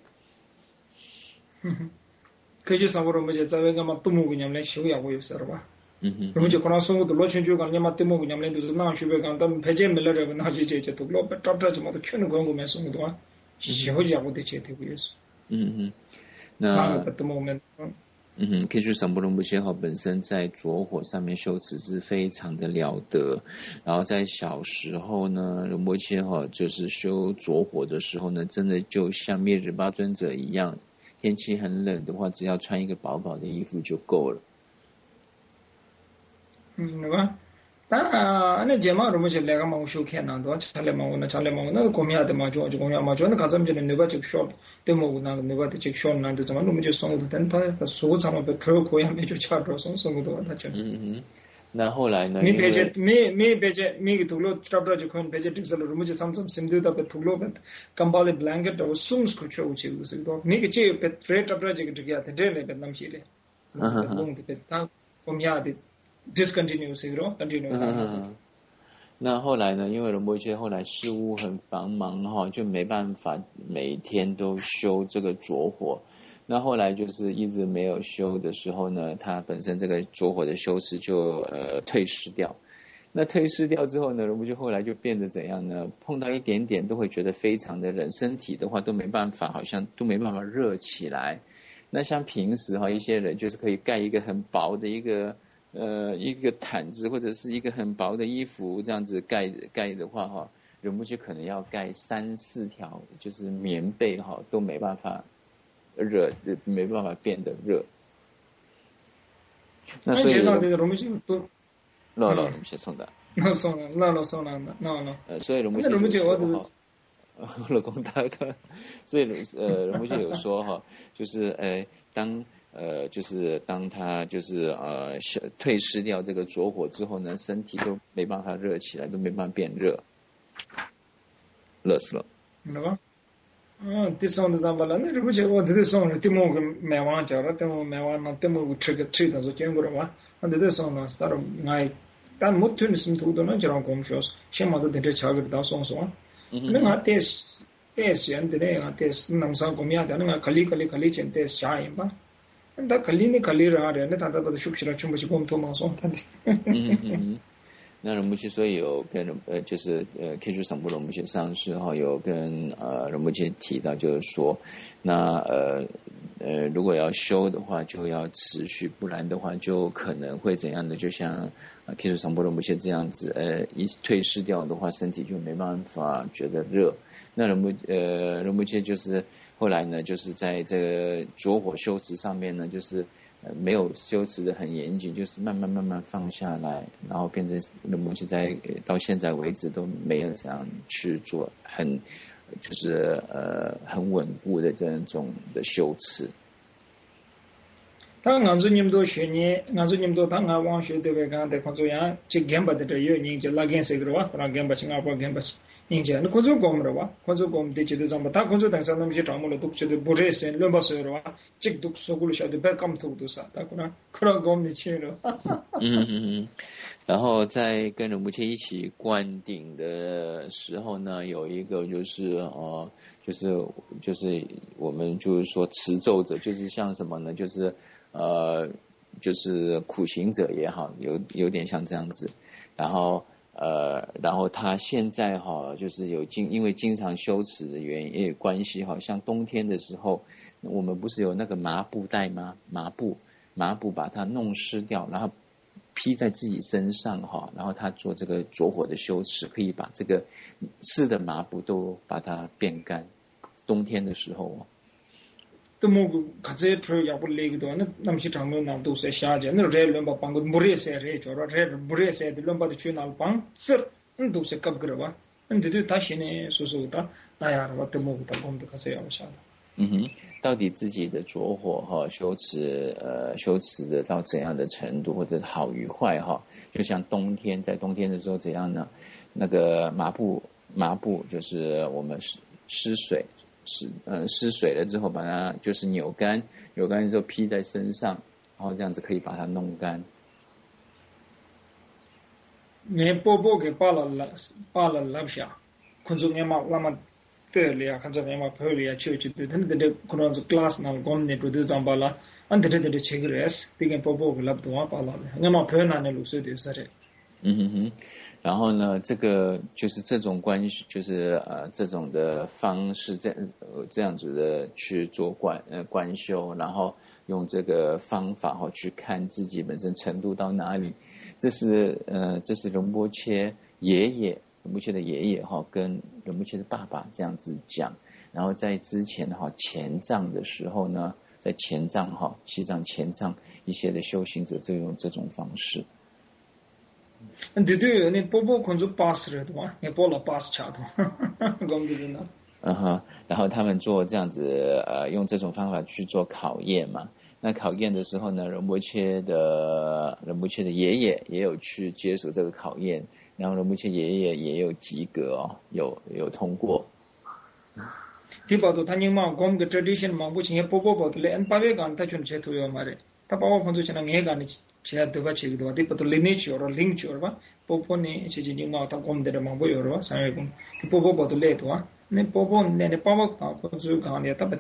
可就上过仁波切在那个嘛多木个娘来修养过有事了吧？ 嗯哼。 仁波切可能生活的罗圈就讲你嘛多木个娘来都是那学别讲，他们排解没了这个那就这这都老把找找什么都全都光顾没生活的话，以后讲我得接这个有事。 嗯哼。那。 那个多木没。 嗯哼 ，K 三波仁波切哈本身在着火上面修持是非常的了得，然后在小时候呢，仁波切哈就是修着火的时候呢，真的就像灭日巴尊者一样，天气很冷的话，只要穿一个薄薄的衣服就够了。 嗯，对吧？但那节目仁波切来个嘛，我修看难多，查来嘛我那查来嘛我那公庙的嘛就就公庙嘛就那看咱们这那那个就说，对么我那个那个的就说那就怎么我们就生活的，但他说咱们不吃苦呀，没就吃着生生活的他就。 嗯嗯。那后来呢？ 没别些没没别些没个土楼找不着就可能别些这个了，仁波切咱们甚至到别土楼别，kambal blanket 我松出去我去我是多，没个这别别找不着这个这个他这来别那么些嘞，嗯嗯。别他公庙的。discontinue 是咯 continue 嗯。那后来呢，因为仁波切后来事务很繁忙哈，就没办法每天都修这个着火。那后来就是一直没有修的时候呢，他本身这个着火的修持就呃退失掉。那退失掉之后呢，仁波切后来就变得怎样呢？碰到一点点都会觉得非常的冷，身体的话都没办法，好像都没办法热起来。那像平时哈，一些人就是可以盖一个很薄的一个。呃，一个毯子或者是一个很薄的衣服这样子盖盖的话哈，仁波切可能要盖三四条，就是棉被哈都没办法热，没办法变得热。那所以仁波切都， 老老仁波切送的， 那送的，那老送的，那那。 呃，所以仁波切有说哈，老公大哥，所以呃仁波切有说哈，就是呃当。呃，就是当他就是呃退失掉这个着火之后呢，身体都没办法热起来，都没办法变热，热死了。 那个，嗯，第三的咱们了，那仁波切我这送了，第五个买完家了，第五买完了，第五个吃个吃的就见过了嘛，那这送了，是到俺，但没听你什么途的呢，就让公说，先把这点吃个到送送啊，那俺带带钱的呢，俺带能上公庙的，那俺可里可里可里钱带下一吧。那可里呢可里人啊，人家他把他修起来，全部是光头毛送他的。 嗯嗯。那仁波切所以有跟呃就是呃 K 三波仁波切上师哈有跟呃仁波切提到，就是说，那呃呃如果要修的话，就要持续，不然的话就可能会怎样的，就像 K 三波仁波切这样子，呃一退失掉的话，身体就没办法觉得热。那仁波呃仁波切就是后来呢，就是在这个着火修持上面呢，就是呃没有修持的很严谨，就是慢慢慢慢放下来，然后变成仁波切在到现在为止都没有这样去做很就是呃很稳固的这种的修持。 다 간주님도 쉬니 간주님도 다 나왕 쉬되게 간데 콘조야 지 gem바데 요 닝제 라겐세 그러와 그런 gem바 싱가포르 gem바 닝제 너 콘조 곰러와 콘조 곰데 지도 잠바 다 콘조 당산놈 시 담으로 독체도 보레세 럼바서로와 직 독소굴 샤데 백감 토도사 다 그런 그런 곰니 치로 嗯嗯，然后在跟仁波切一起灌顶的时候呢，有一个就是呃，就是就是我们就是说持咒者，就是像什么呢？就是呃，就是苦行者也好，有有点像这样子。然后呃，然后他现在哈，就是有经因为经常修持的原因关系哈，像冬天的时候，我们不是有那个麻布袋吗？麻布麻布把它弄湿掉，然后披在自己身上哈，然后他做这个着火的修持，可以把这个湿的麻布都把它变干。冬天的时候哦。 तो मोगु खजे प्रो या पर लेग दो न नमसी टांगो नाम तो से शाजे न रे लंबा पंग मुरे से रे जोरा रे मुरे से द लंबा द चुनाल पंग सर न तो से कब गरवा न दे ता शिने सुसुता ना यार वा तो मोगु ता गोम द खजे या शा 嗯哼，到底自己的着火哈修持呃修持的到怎样的程度，或者好与坏哈？就像冬天，在冬天的时候怎样呢？那个麻布麻布就是我们湿湿水。湿呃湿水了之后，把它就是扭干，扭干之后披在身上，然后这样子可以把它弄干。 你波波给扒了了扒了了下，看中眼嘛那么对了呀，看中眼嘛拍了呀，去去对，他那的可能是 class 那个我们那都长巴了，俺这这这切个 res， 这个波波给拉不动啊扒了的，眼嘛拍那那路水的是的。 嗯哼哼。然后呢，这个就是这种关系，就是呃这种的方式，这呃这样子的去做观呃观修，然后用这个方法哈、哦、去看自己本身程度到哪里，这是呃这是仁波切爷爷仁波切的爷爷哈、哦、跟仁波切的爸爸这样子讲，然后在之前哈、哦、前藏的时候呢，在前藏哈、哦、西藏前藏一些的修行者就用这种方式。 对对，你波波看着巴适了对吧？你波了巴适恰当，讲的真的。 嗯哼，然后他们做这样子，呃，用这种方法去做考验嘛。那考验的时候呢，仁波切的仁波切的爷爷也有去接受这个考验，然后仁波切爷爷也有及格哦，有有通过。 第八度他宁嘛，我们个 tradition 嘛，不行，波波波的嘞，俺八月干他全切土有嘛的，他把我看作像那眼干的。제가 누가 지기도 어디 또 리니치어로 링치어로 포포니 지지니 나타 곰데르 망보 요로 사회군 포포 보도 레도와 네 포포 네네 파워 건주 간에 타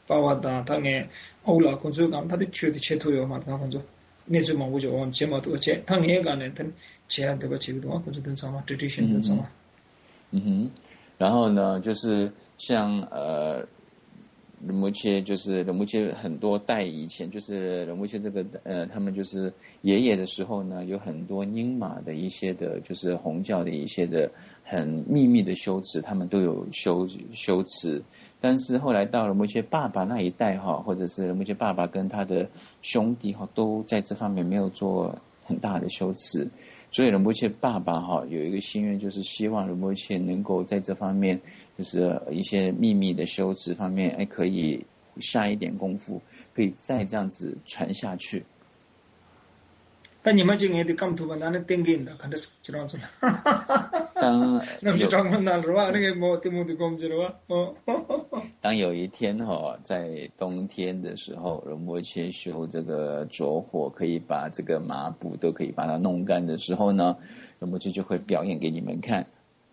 파와다 당에 아울라 건주 간 다들 취도 체토요 마다 건주 네주 망보죠 원 제마도 제 당에 간에 제가 누가 지기도 건주 든 상마 트레디션 든 상마 嗯哼，然后呢，就是像呃。仁波切就是仁波切很多代以前就是仁波切这个呃他们就是爷爷的时候呢，有很多英玛的一些的就是红教的一些的很秘密的修持，他们都有修修持，但是后来到仁波切爸爸那一代哈，或者是仁波切爸爸跟他的兄弟哈，都在这方面没有做很大的修持。所以仁波切爸爸哈有一个心愿，就是希望仁波切能够在这方面，就是一些秘密的修持方面，哎，可以下一点功夫，可以再这样子传下去。 但你们今年的刚图吧，那那定定的，看的是知道是吧？ 当那不装满那是吧？那个毛题目的工资是吧？哦。 当有一天哈、哦，在冬天的时候，仁波切修这个着火，可以把这个麻布都可以把它弄干的时候呢，仁波切就会表演给你们看。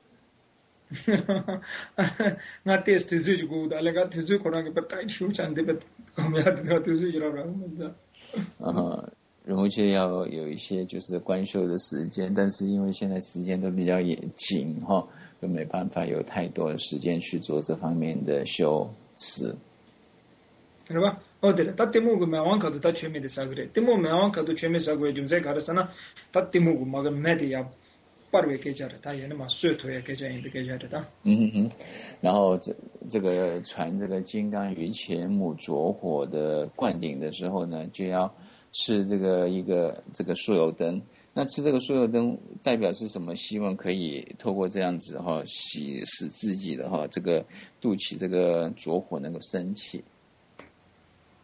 那 test 自己过的，那个自己可能不太修长的，不，我们要的自己知道的。 呃，仁波切要有一些就是观修的时间，但是因为现在时间都比较也紧哈、哦。就没办法有太多的时间去做这方面的修持， 是吧？哦对了，他题目个没完考的，他全面的啥个的，题目没完考的全面啥个，就在考的啥呢？他题目个嘛个没的呀，八位给家的，他也那么水土也给家，也给家的，他。 嗯哼哼，然后这这个传这个金刚于前母着火的灌顶的时候呢，就要吃这个一个这个酥油灯。那吃这个酥油灯代表是什么？希望可以透过这样子哈，洗使自己的哈这个肚脐这个着火能够升起。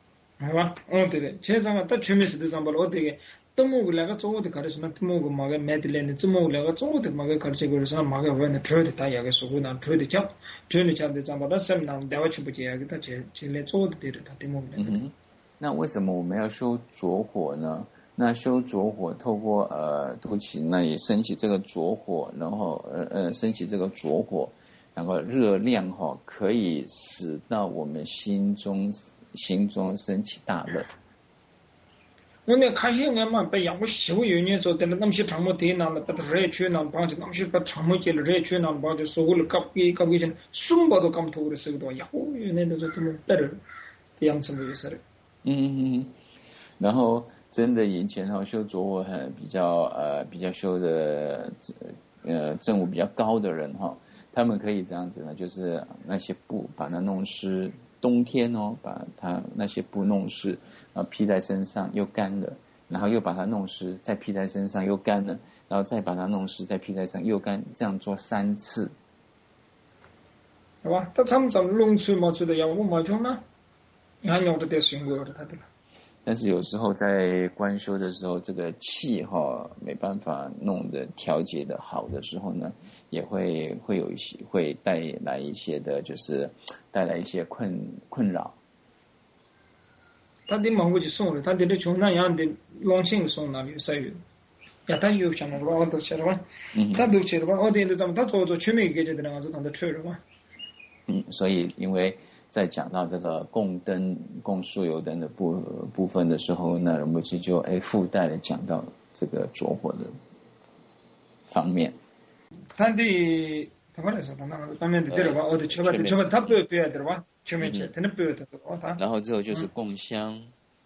好吧，哦对对，这张啊，他全面是这张吧，我这个。都某个那个做的开始那某个马个买的来的，这某那个做的马个开始个是马个问的吹的他也个说过那吹的讲，吹的讲的咱把那什么那单位去不接个他接接来做的对的他的某个。 嗯哼，那为什么我们要修着火呢？那修着火，透过呃肚脐那里升起这个着火，然后呃呃升起这个着火，然后热量哈、哦，可以使到我们心中心中升起大乐。 我那看些俺嘛不一样，我媳妇有年做的那么些长么地那把它热去那帮着那么些把长么接了热去那帮着说了搞给搞给钱，送包都搞不透的时候多呀，哦，那都是这么得了，这样子没有事的。 嗯嗯，然后真的以前哈修着火很比较呃比较修的呃证悟比较高的人哈，他们可以这样子呢，就是那些布把它弄湿，冬天哦把它那些布弄湿。啊，披在身上又干了，然后又把它弄湿，再披在身上又干了，然后再把它弄湿，再披在身上又干，这样做三次， 是吧？他他们怎么弄出毛出的呀？我毛穷呢，你看用的得辛苦了他的了。 但是有时候在观修的时候，这个气哈没办法弄得调节的好的时候呢，也会会有一些会带来一些的，就是带来一些困困扰。 他的忙过去送了，他的穷那样的老庆送那里塞有，呀，他有想了吧？我都去了吧？他都去了吧？我点的咱们他做做全面解决的那样子，他都去了吧？ 嗯，所以因为在讲到这个供灯、供酥油灯的部部分的时候，那我们就就哎附带的讲到这个着火的方面。 他的他本来是他那个方面的对了吧？我的去吧，去吧，他不要不要的吧？全面去，他那不要的是吧？他。 然后之后就是供香。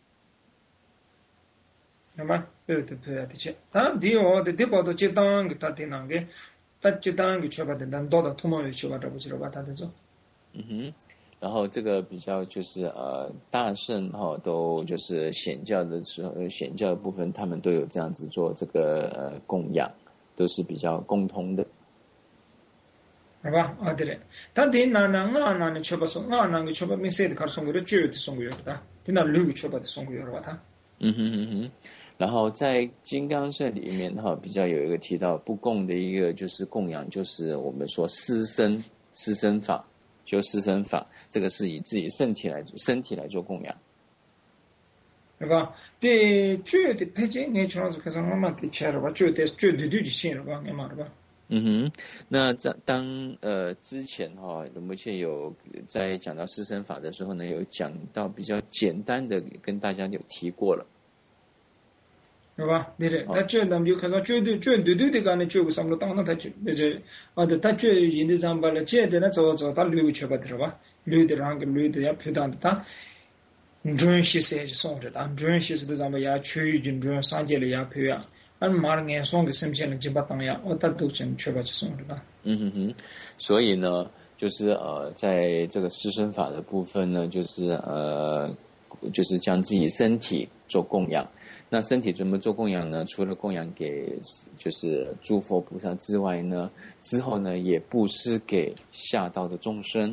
那么不要的不要的去，他第二的第八都接单给他的那个，他接单给去吧的，但到了土毛去吧，这不知道吧？他的做。 嗯哼。然后这个比较就是呃大圣哈、哦、都就是显教的时候，显教的部分他们都有这样子做这个呃供养，都是比较共通的， 是吧？啊对嘞，但是那那那那你去吧送，那那个去吧没谁的卡送过来，绝对送过来的，你那六个去吧的送过来了吧？他。 嗯哼哼哼。然后在金刚圣里面哈、哦、比较有一个提到不供的一个就是供养，就是我们说施身施身法。就施身法，这个是以自己身体来身体来做供养， 对吧？对，绝对配件你全是开始慢慢的切了吧，绝对绝对对就行了吧，你嘛了吧？ 嗯哼，那在当呃之前哈、哦，我们现有在讲到施身法的时候呢，有讲到比较简单的，跟大家有提过了， 是吧？对的，他绝对就开始绝对绝对对的干的绝个什么当然他就那这啊的他绝印的上把了，接的那走走他留去吧的吧，留的让个留的也配当的他。准西是送着的，准西是的咱们也去军准上街里也配呀，俺马上眼送给身边人几把当呀，我他都真去把去送着的。 嗯哼哼，所以呢，就是呃，在这个施身法的部分呢，就是呃，就是将自己身体做供养。那身体怎么做供养呢？除了供养给就是诸佛菩萨之外呢，之后呢也布施给下道的众生。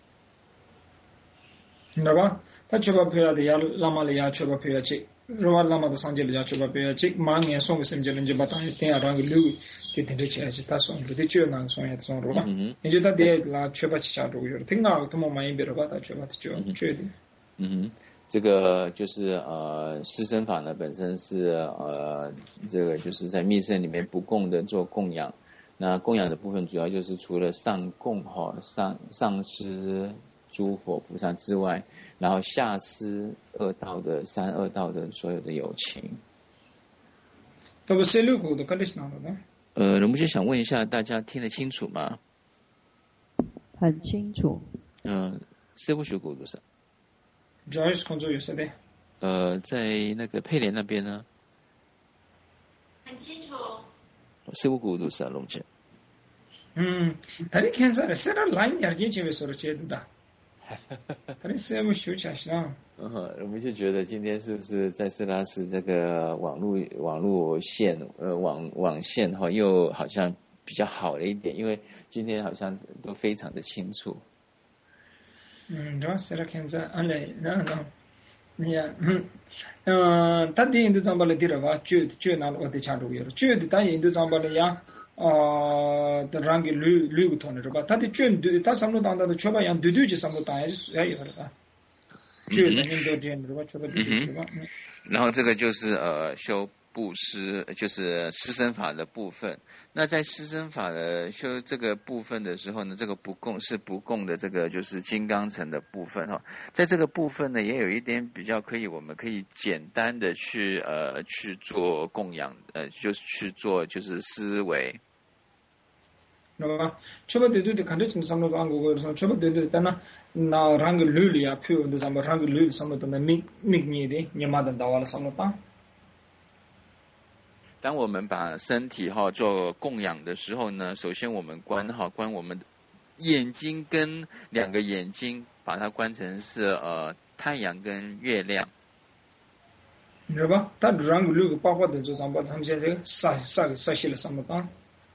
知道吧？他去把配呀的呀，拉玛的呀去把配呀去，如果拉玛的上街里呀去把配呀去，马上送给身边人几把当一天呀让个留，就等着去去他送着，的就那送呀送着吧。你就他的拉去把去下着个，听啊，他们买一边的吧，他去把去决定。 嗯哼。这个就是呃施身法呢本身是呃这个就是在密圣里面不供的做供养，那供养的部分主要就是除了上供哈上上施诸佛菩萨之外，然后下施恶道的三恶道的所有的有情。 这不是六股的，肯定是哪的呢？ 呃，龙木就想问一下大家听得清楚吗？ 很清楚。 嗯、呃，师父学古的是。 主要是工作有谁的？ 呃，在那个佩莲那边呢？ 很清楚。 师父古都是龙姐。 嗯，他的看啥的？谁让蓝眼睛就会说的接的的？他的师父修起来是啊。 嗯哼，我们就觉得今天是不是在斯拉斯这个网络网络线呃网网线哈，又好像比较好了一点，因为今天好像都非常的清楚。 嗯，对吧？谁来看啥？俺来，然后呀，嗯，嗯，他的印度藏巴的地了吧？就就拿我的查住有了，就的他印度藏巴的呀，啊，的rangi绿绿个团的是吧？他的卷对，他上路当他的确吧样对对就上路当也是也有了吧？就的印度这样是吧？确吧对对是吧？嗯。 然后这个就是呃修布施，就是施身法的部分。那在施身法的修这个部分的时候呢，这个不共是不共的这个就是金刚层的部分哈。在这个部分呢，也有一点比较可以，我们可以简单的去呃去做供养，呃就是去做就是思维。 那么，全部对对的，看着从上面讲过过，说全部对对的，那那rangi绿里啊，譬如那什么rangi绿上面的那密密尼的，你妈的到完了上面当。 当我们把身体哈做供养的时候呢，首先我们观哈观我们眼睛跟两个眼睛，把它观成是呃太阳跟月亮， 你知道吧？他rangi绿个包括的就上把他们现在杀杀杀死了上面当。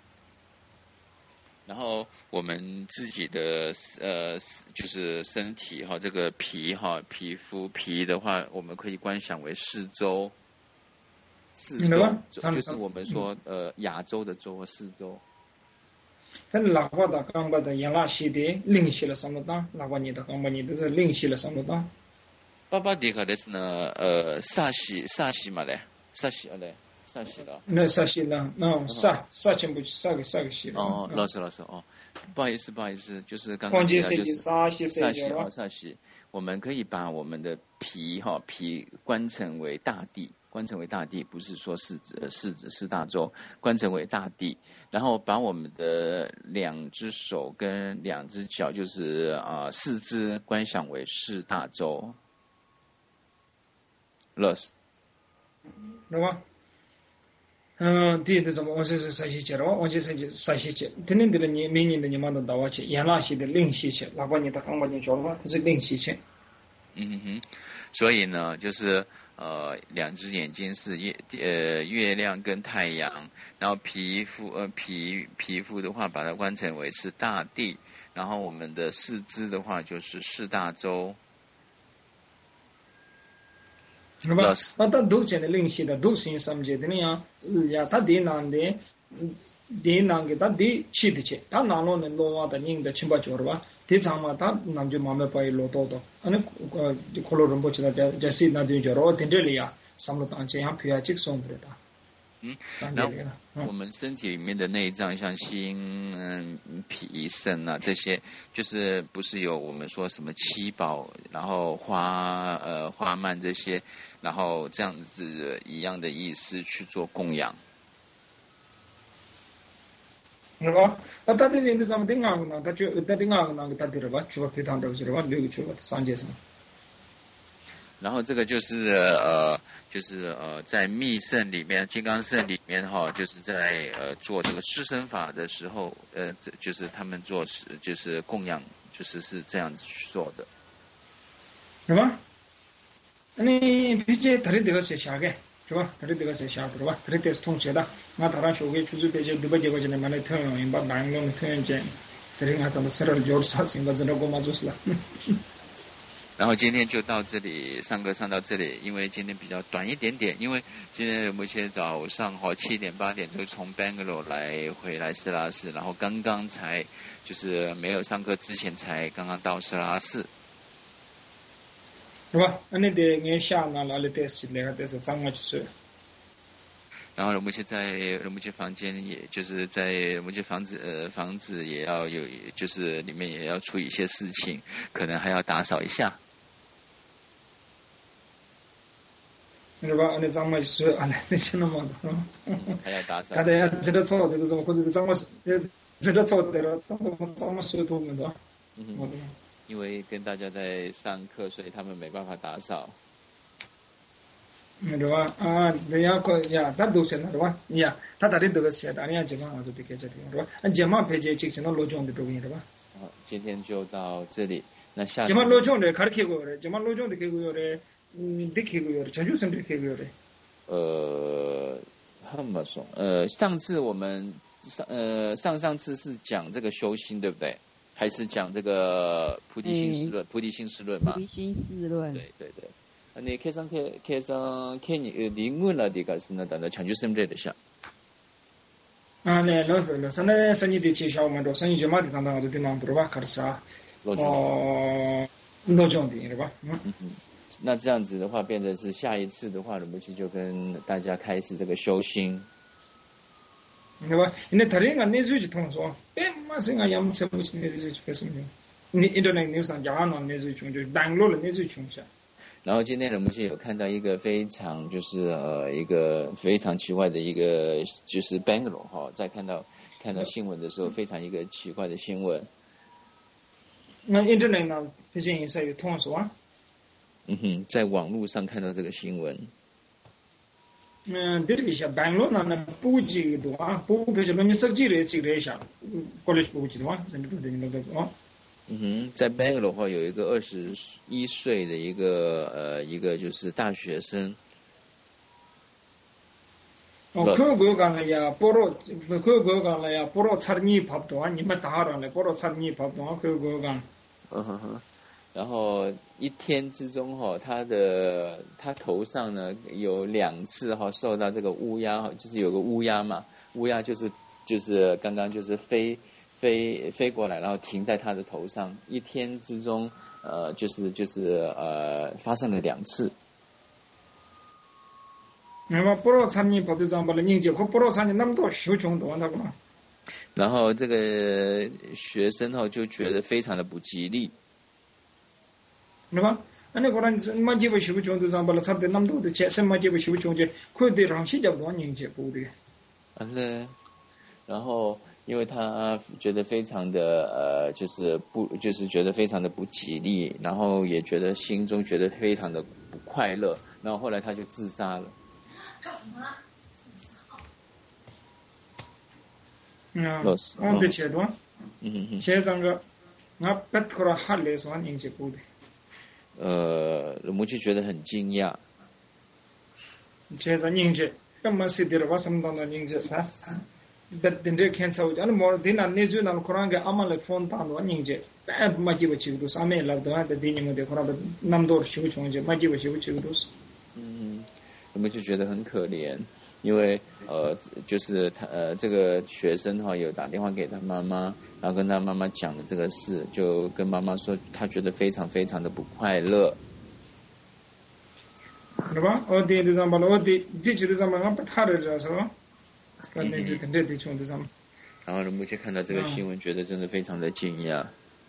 然后我们自己的呃就是身体哈这个皮哈皮肤皮的话，我们可以观想为四周。四周就是我们说呃亚洲的洲和四周。 但是哪怕的刚把的延拉西的领西了上路当，哪怕你的刚把你的领西了上路当。 爸爸迪克的是呢呃萨西萨西嘛嘞，萨西啊嘞，萨西了。 那萨西了，那萨萨全部萨个萨个西了。 哦，老师老师哦，不好意思不好意思，就是刚刚提到就是萨西萨西哦萨西，我们可以把我们的皮哈皮观成为大地。观成为大地，不是说是指是指是大洲，观成为大地，然后把我们的两只手跟两只脚，就是啊、呃、四肢观想为是大洲。Los， 对吧？嗯，第一个怎么？我是是山西节了，我就是山西节。天天的你每年的你妈都到我去，延拉西的领西去，哪怕你他刚把你叫了吧，他是领西去。 嗯哼哼，所以呢，就是呃，两只眼睛是月呃月亮跟太阳，然后皮肤呃皮皮肤的话，把它观成为是大地，然后我们的四肢的话就是四大洲。 是吧？那他都现在领西的都是什么节的呢？呀，他地南的，地南给他地去的去，他南路呢路瓦的人的七八九是吧？地上嘛，他南就慢慢把一路到到，那呃，可能人不知道在在西那地就罗听这里呀，什么当这样皮啊，这送的他。 嗯，然后我们身体里面的内脏，像心、嗯、脾、肾啊这些，就是不是有我们说什么七宝，然后花呃花蔓这些，然后这样子一样的意思去做供养。 是吧？那他的人的什么定昂呢？他就他定昂呢，他的吧，就把皮汤都是吧，六个就把三节什么。 然后这个就是呃，就是呃，在密圣里面，金刚圣里面哈，就是在呃做这个施身法的时候，呃，这就是他们做是就是供养，就是是这样子去做的， 是吧？你毕竟他的这个是下个，是吧？他的这个是下个，是吧？他的这是通学的，那他让学会出去毕竟对不结果就能把那推用，把南用推用见，这里俺咱们十二九啥事情把这个过嘛就是了。 然后今天就到这里，上课上到这里，因为今天比较短一点点，因为今天目前早上哈七点八点就从 Bangalore 来回来斯拉市，然后刚刚才就是没有上课之前才刚刚到斯拉市， 是吧？那得俺下那哪里得是那个得是怎么去说？ 然后目前在目前房间，也就是在目前房子呃房子也要有，就是里面也要处理一些事情，可能还要打扫一下。 是吧？那怎么说？啊，那是那么的， 还要打扫。 大家这个错，这个怎么或者怎么这这个错对了，怎么怎么说都没的。 嗯哼。因为跟大家在上课，所以他们没办法打扫。 对吧？啊，对呀，可呀，他都是那对吧？呀，他到底这个写的，你要这个啊，就得给这个对吧？按这嘛配置进行到罗中的对不对吧？ 好，今天就到这里。那下次。 这嘛罗中的开始开过了，这嘛罗中的开过了，嗯，得开过了，陈主任得开过了。 呃，那么说，呃，上次我们上呃上上次是讲这个修心，对不对？还是讲这个菩提心事论？菩提心事论嘛？ 菩提心事论。 对对对。 아니 계산 계산 괜히 링문라디가 쓰나다나 chanju semre sha. 아, 네, 로로 선에 선이디 치샤오만도 선이 좀아디 단단하도 되는 들어봐 가르사. 어, 노정디 봐. 那这样子的话，变成是下一次的话，我们就跟大家开始这个修心。 对吧？因为他人家那时候就通说，哎，马上啊，要么什么那时候就开始没。你 internet news 上讲那那时候穷，就 Bangalore 那时候穷下。 然后今天我们是有看到一个非常就是呃一个非常奇怪的一个就是 Bangalore 哈、哦，在看到看到新闻的时候，非常一个奇怪的新闻。 那 internet 呢，毕竟也是有通说啊。 嗯哼，在网络上看到这个新闻。 嗯，这里下 Bangalore 呢，那补给多啊，补给就是你手机的这个一下，college 补给的话，甚至不等于那个哦。 嗯哼，在 Bangalore 的话，有一个二十一岁的一个呃一个就是大学生。 哦，그거讲了呀，보러 그거讲了呀，보러 차리니 밥도 아，你们打上来，보러 차리니 밥도 아，그거讲。 嗯哼哼。然后一天之中哈，他的他头上呢有两次哈受到这个乌鸦，就是有个乌鸦嘛，乌鸦就是就是刚刚就是飞飞飞过来，然后停在他的头上，一天之中呃就是就是呃发生了两次。 那么보러 차리니 밥도 좀 벌 니 이제 그 보러 차리니 남도 쇼 정도 한다고嘛。 然后这个学生哈就觉得非常的不吉利。 对吧？那个人马吉不修不穷的上班了，差不多那么多的钱，什马吉不修不穷的，可得让新加坡人接不的。 嗯对。然后因为他觉得非常的呃，就是不，就是觉得非常的不吉利，然后也觉得心中觉得非常的不快乐，然后后来他就自杀了。 嗯，我的钱多。嗯嗯。现在个，我不可能还来说人接不的。 呃，我们就觉得很惊讶。 现在人接，干嘛是的？我什么当的人接啊？别等着看手机，那么等那那就那可能个阿妈来phone当的人接，哎，马吉不去都上面来的，那等你们的可能那么多修穷接，马吉不修去都是。 嗯，我们就觉得很可怜。因为呃，就是他呃，这个学生哈有打电话给他妈妈，然后跟他妈妈讲了这个事，就跟妈妈说他觉得非常非常的不快乐。 对吧？我的这上班了，我的地区的上班我不踏实是吧？跟那就跟这地区的上班。 然后呢，目前看到这个新闻，觉得真的非常的惊讶。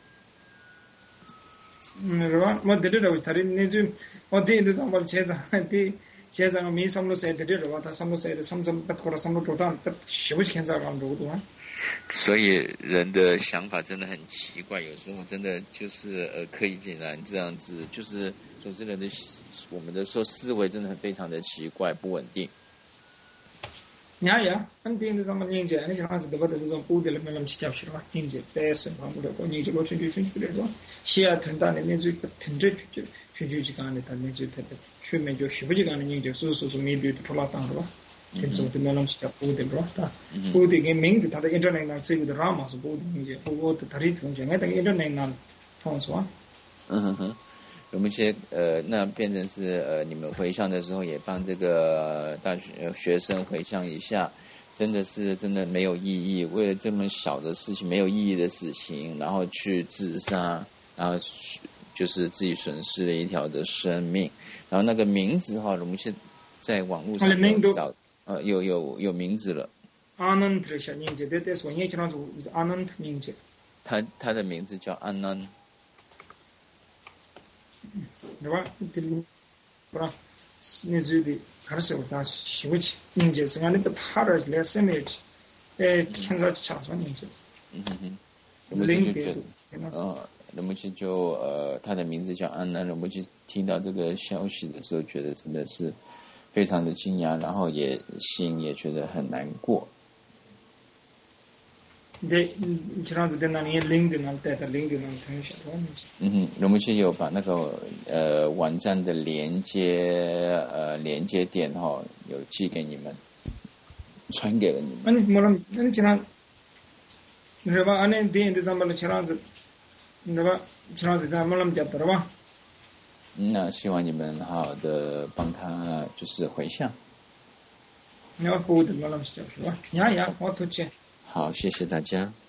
嗯，是吧？我这里头他的那就我的这上班车上的。现在我们上路赛的这个，他上路赛的上上不过了，上路做单，他休闲在干多多。 所以人的想法真的很奇怪，有时候真的就是呃可以竟然这样子，就是总之人的我们的说思维真的很非常的奇怪不稳定。 呀呀，俺爹那咱们年纪，那些孩子都把这种补的了，没那么去教学了，年纪百生方不了，过年纪我出去出去来说，西亚腾大的年纪腾着去去去去干的，他年纪他的全面就学不去干的年纪，所以说是面对的出来当是吧？听说的没那么去教补的是吧？补的跟名的他的 internet 那这个的拉嘛是补的年纪，我的他的同学，俺那个 internet 那通是吧？ 嗯哼哼。我们一些呃，那变成是呃，你们回向的时候也帮这个大学、呃、学生回向一下，真的是真的没有意义，为了这么小的事情，没有意义的事情，然后去自杀，然后就是自己损失了一条的生命。然后那个名字哈，我们现在网络上有找呃有有有名字了。 Anand是名字，对对，所以叫做 Anand名字。 他他的名字叫 Anand。 对吧？这不然，你觉得还是我当休息，人家是俺那个踏实来生活去，哎，现在强说人家。 嗯哼哼。我们就觉得，呃，我们就呃，他的名字叫安南，我们就听到这个消息的时候，觉得真的是非常的惊讶，然后也心也觉得很难过。 对，这样子在那里领的那带着领的那同学， 嗯哼，我们是有把那个呃网站的连接呃连接点哈、哦，有寄给你们，传给了你们。 那你莫让，那你这样，你说吧，俺那电的上班的这样子，你说吧，这样子咱莫让讲的了吧？ 那希望你们好好的帮他就是回向。 你要不的，我那么讲是吧？呀呀，我都见。 好，谢谢大家。